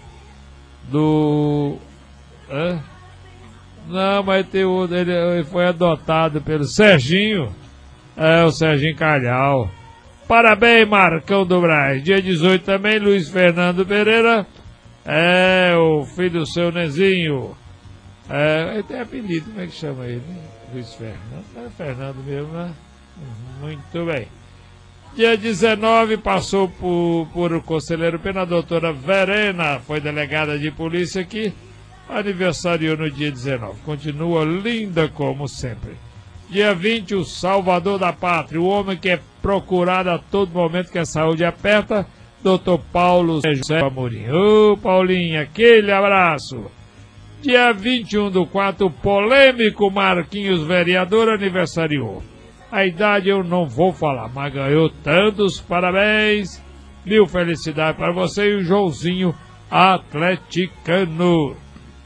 do... Hã? Não, mas tem outro, ele, ele foi adotado pelo Serginho. É, o Serginho Calhau. Parabéns, Marcão do Braz. Dia dezoito também, Luiz Fernando Pereira. É, o filho do seu Nezinho. É, ele tem apelido, como é que chama ele? Luiz Fernando. É Fernando mesmo, né? Muito bem. Dia dezenove passou por, por o Conselheiro Pena, a doutora Verena, foi delegada de polícia aqui, aniversariou no dia dezenove. Continua linda como sempre. Dia vinte, o Salvador da Pátria, o homem que é procurado a todo momento que a saúde aperta, doutor Paulo José Amorim. Ô, Paulinho, aquele abraço. Dia vinte e um do quatro, o polêmico Marquinhos Vereador aniversariou. A idade eu não vou falar, mas ganhou tantos parabéns. Mil felicidades para você e o Joãozinho atleticano.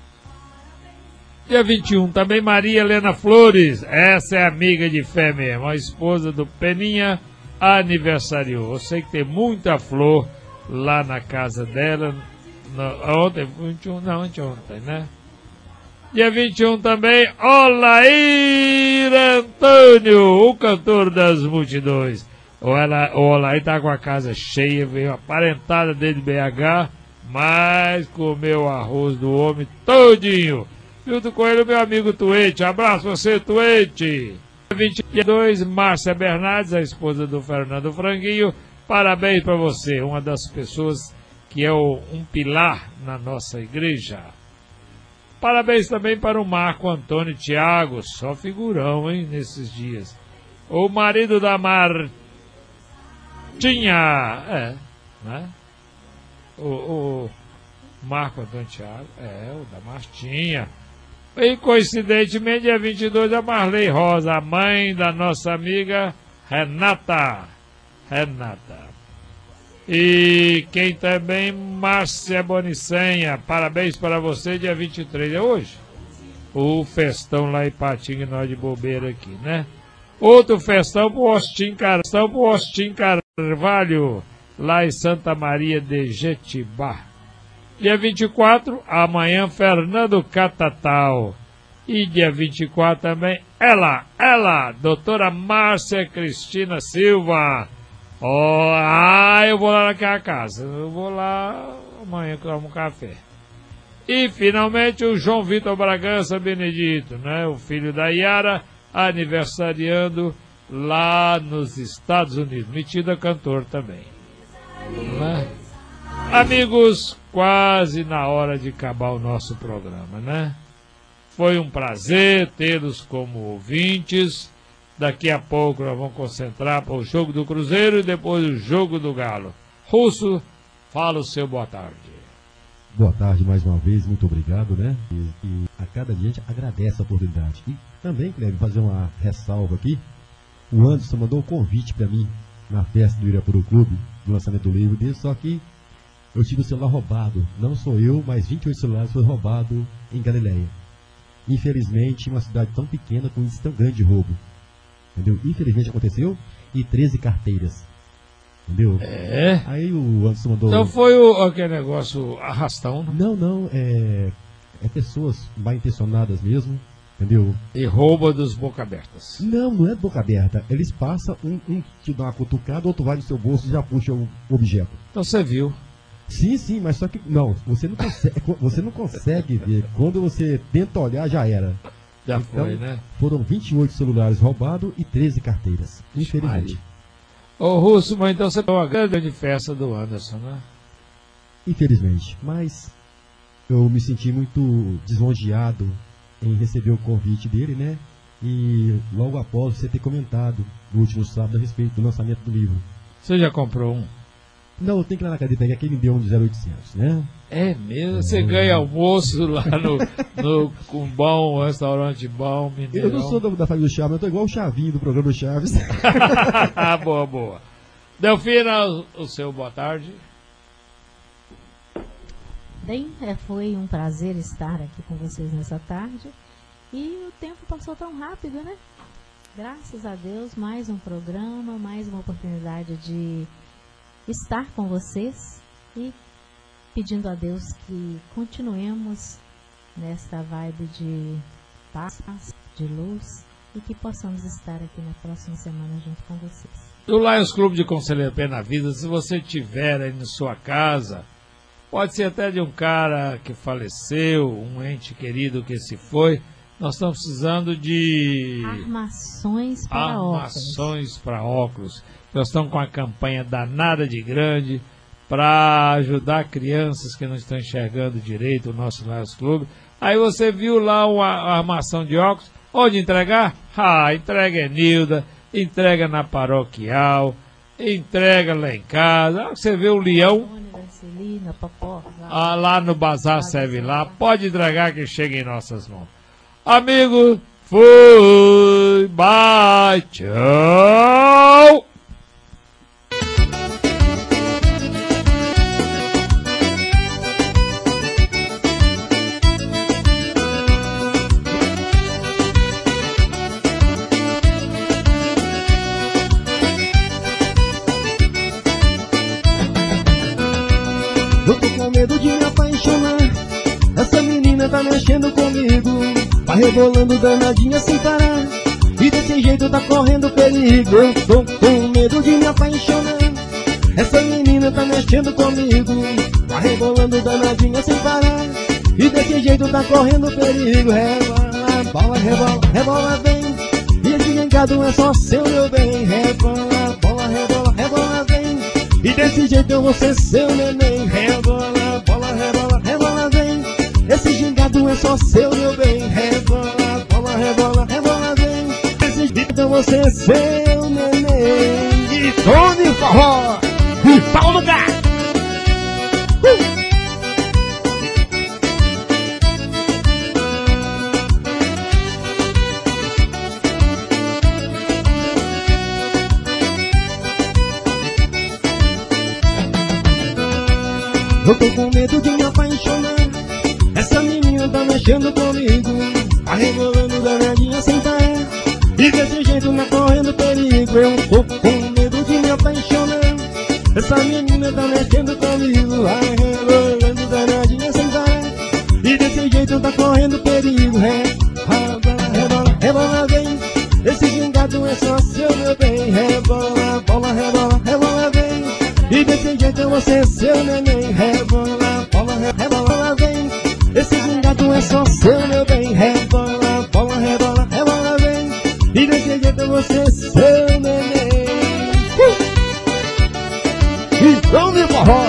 Dia vinte e um também, Maria Helena Flores. Essa é amiga de fé mesmo, a esposa do Peninha aniversariou. Eu sei que tem muita flor lá na casa dela. No, ontem, vinte e um, não, anteontem, né? Dia vinte e um também, Olair Antônio, o cantor das multidões. O Olair tá com a casa cheia, veio aparentada dele de B H, mas comeu arroz do homem todinho. Junto com ele, meu amigo Tuete. Abraço você, Tuete. Dia vinte e dois, Márcia Bernardes, a esposa do Fernando Franguinho. Parabéns para você, uma das pessoas que é o, um pilar na nossa igreja. Parabéns também para o Marco Antônio Thiago, só figurão, hein, nesses dias. O marido da Martinha, é, né? O, o Marco Antônio Thiago, é, o da Martinha. E coincidentemente, dia vinte e dois, a Marley Rosa, a mãe da nossa amiga Renata. Renata. E quem também, Márcia Bonicenha, parabéns para você, dia vinte e três, é hoje? O festão lá em Patinga, nós de bobeira aqui, né? Outro festão pro Austin Carrão, pro Austin Carrão. Carvalho, lá em Santa Maria de Jetibá. Dia vinte e quatro, amanhã, Fernando Catatal. E dia vinte e quatro também, ela, ela, doutora Márcia Cristina Silva. Oh, ah, eu vou lá naquela casa. Eu vou lá amanhã que eu tomo um café. E finalmente o João Vitor Bragança Benedito, né? O filho da Yara, aniversariando lá nos Estados Unidos. Metido a cantor também. Né? Amigos, quase na hora de acabar o nosso programa, né? Foi um prazer tê-los como ouvintes. Daqui a pouco nós vamos concentrar para o jogo do Cruzeiro e depois o jogo do Galo. Russo, fala o seu boa tarde. Boa tarde mais uma vez, muito obrigado, né? E, e a cada dia a gente agradece a oportunidade. E também, Cleber, fazer uma ressalva aqui. O Anderson mandou um convite para mim na festa do Irapuru Clube, do lançamento do livro dele, só que eu tive o celular roubado. Não sou eu, mas vinte e oito celulares foram roubados em Galileia. Infelizmente, uma cidade tão pequena com índice tão grande de roubo. Entendeu? Infelizmente aconteceu. E treze carteiras. Entendeu? É. Aí o Anderson mandou... Então foi o, aquele negócio arrastão, né? Não, não. É, é pessoas mal intencionadas mesmo. Entendeu? E rouba dos boca abertas. Não, não é boca aberta. Eles passam, um, um te dá uma cutucada, outro vai no seu bolso e já puxa o objeto. Então você viu. Sim, sim, mas só que... Não, você não consegue, você não consegue ver. Quando você tenta olhar, já era. Já então, foi, né? Foram vinte e oito celulares roubados e treze carteiras. Infelizmente. Ô, Russo, mas então você foi uma grande festa do Anderson, né? Infelizmente. Mas eu me senti muito lisonjeado em receber o convite dele, né? E logo após você ter comentado no último sábado a respeito do lançamento do livro. Você já comprou um? Não, eu tenho que ir lá na cadeia pegar quem me deu um de zero oitocentos, né? É mesmo? Você é. ganha almoço lá no, no com bom, restaurante bom, mineirão. Eu não sou da família do Chaves, eu tô igual o Chavinho do programa do Chaves. Boa, boa. Delfina, o seu boa tarde. Bem, é, foi um prazer estar aqui com vocês nessa tarde. E o tempo passou tão rápido, né? Graças a Deus, mais um programa, mais uma oportunidade de estar com vocês e pedindo a Deus que continuemos nessa vibe de paz, de luz e que possamos estar aqui na próxima semana junto com vocês. O Lions Clube de Conselheiro Pena Vida, se você tiver aí na sua casa, pode ser até de um cara que faleceu, um ente querido que se foi, nós estamos precisando de armações para armações para óculos. Nós estamos com uma campanha danada de grande para ajudar crianças que não estão enxergando direito o nosso Lions Clube. Aí você viu lá uma, uma armação de óculos, onde entregar? Ah, entrega em Nilda, entrega na paroquial, entrega lá em casa. Você vê o leão ah, lá no bazar, serve lá, pode entregar que chega em nossas mãos. Amigo, fui, bye, tchau! Eu tô com medo de me apaixonar. Essa menina tá mexendo comigo, vai rebolando danadinha sem parar, e desse jeito tá correndo perigo. Eu tô com medo de me apaixonar. Essa menina tá mexendo comigo, vai rebolando danadinha sem parar, e desse jeito tá correndo perigo. Rebola, bola, rebola, rebola bem, e esse gingado é só seu, meu bem. Rebola, bola, rebola, rebola bem, e desse jeito eu vou ser seu neném. Rebola, bola, rebola, rebola bem, esse gingado é só seu, meu bem. Rebola, bola, rebola, rebola bem, esse gingado eu vou ser seu neném. E Tony Forró e Paulo Gato. Uh! Eu tô com medo de me apaixonar. Essa menina tá mexendo comigo, tá rebolando danadinha sem parar, e desse jeito tá correndo perigo. Eu tô com medo de me apaixonar. Essa menina tá mexendo comigo, vai rebolando danadinha sem parar. E desse jeito tá correndo perigo. Rebola, rebola, rebola bem. Esse gingado é só seu, meu bem. Rebola, bola, rebola, rebola bem. E desse jeito eu vou ser seu neném. Rebola, bola, rebola bem. Esse gingado é só seu, meu bem. Rebola, bola, rebola, rebola bem. E desse jeito eu vou ser seu neném. Uh! E vamos de forró.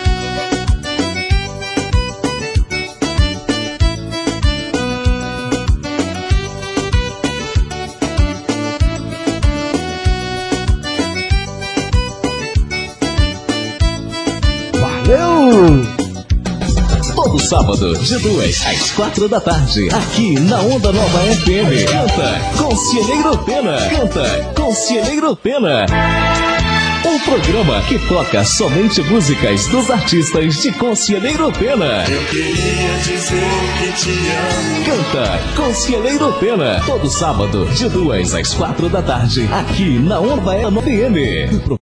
Valeu! Todo sábado, de duas às quatro da tarde, aqui na Onda Nova F M. Canta Conselheiro Pena. Canta Conselheiro Pena. Um programa que toca somente músicas dos artistas de Conselheiro Pena. Eu queria dizer que te amo. Canta Conselheiro Pena. Todo sábado, de duas às quatro da tarde, aqui na Onda F M.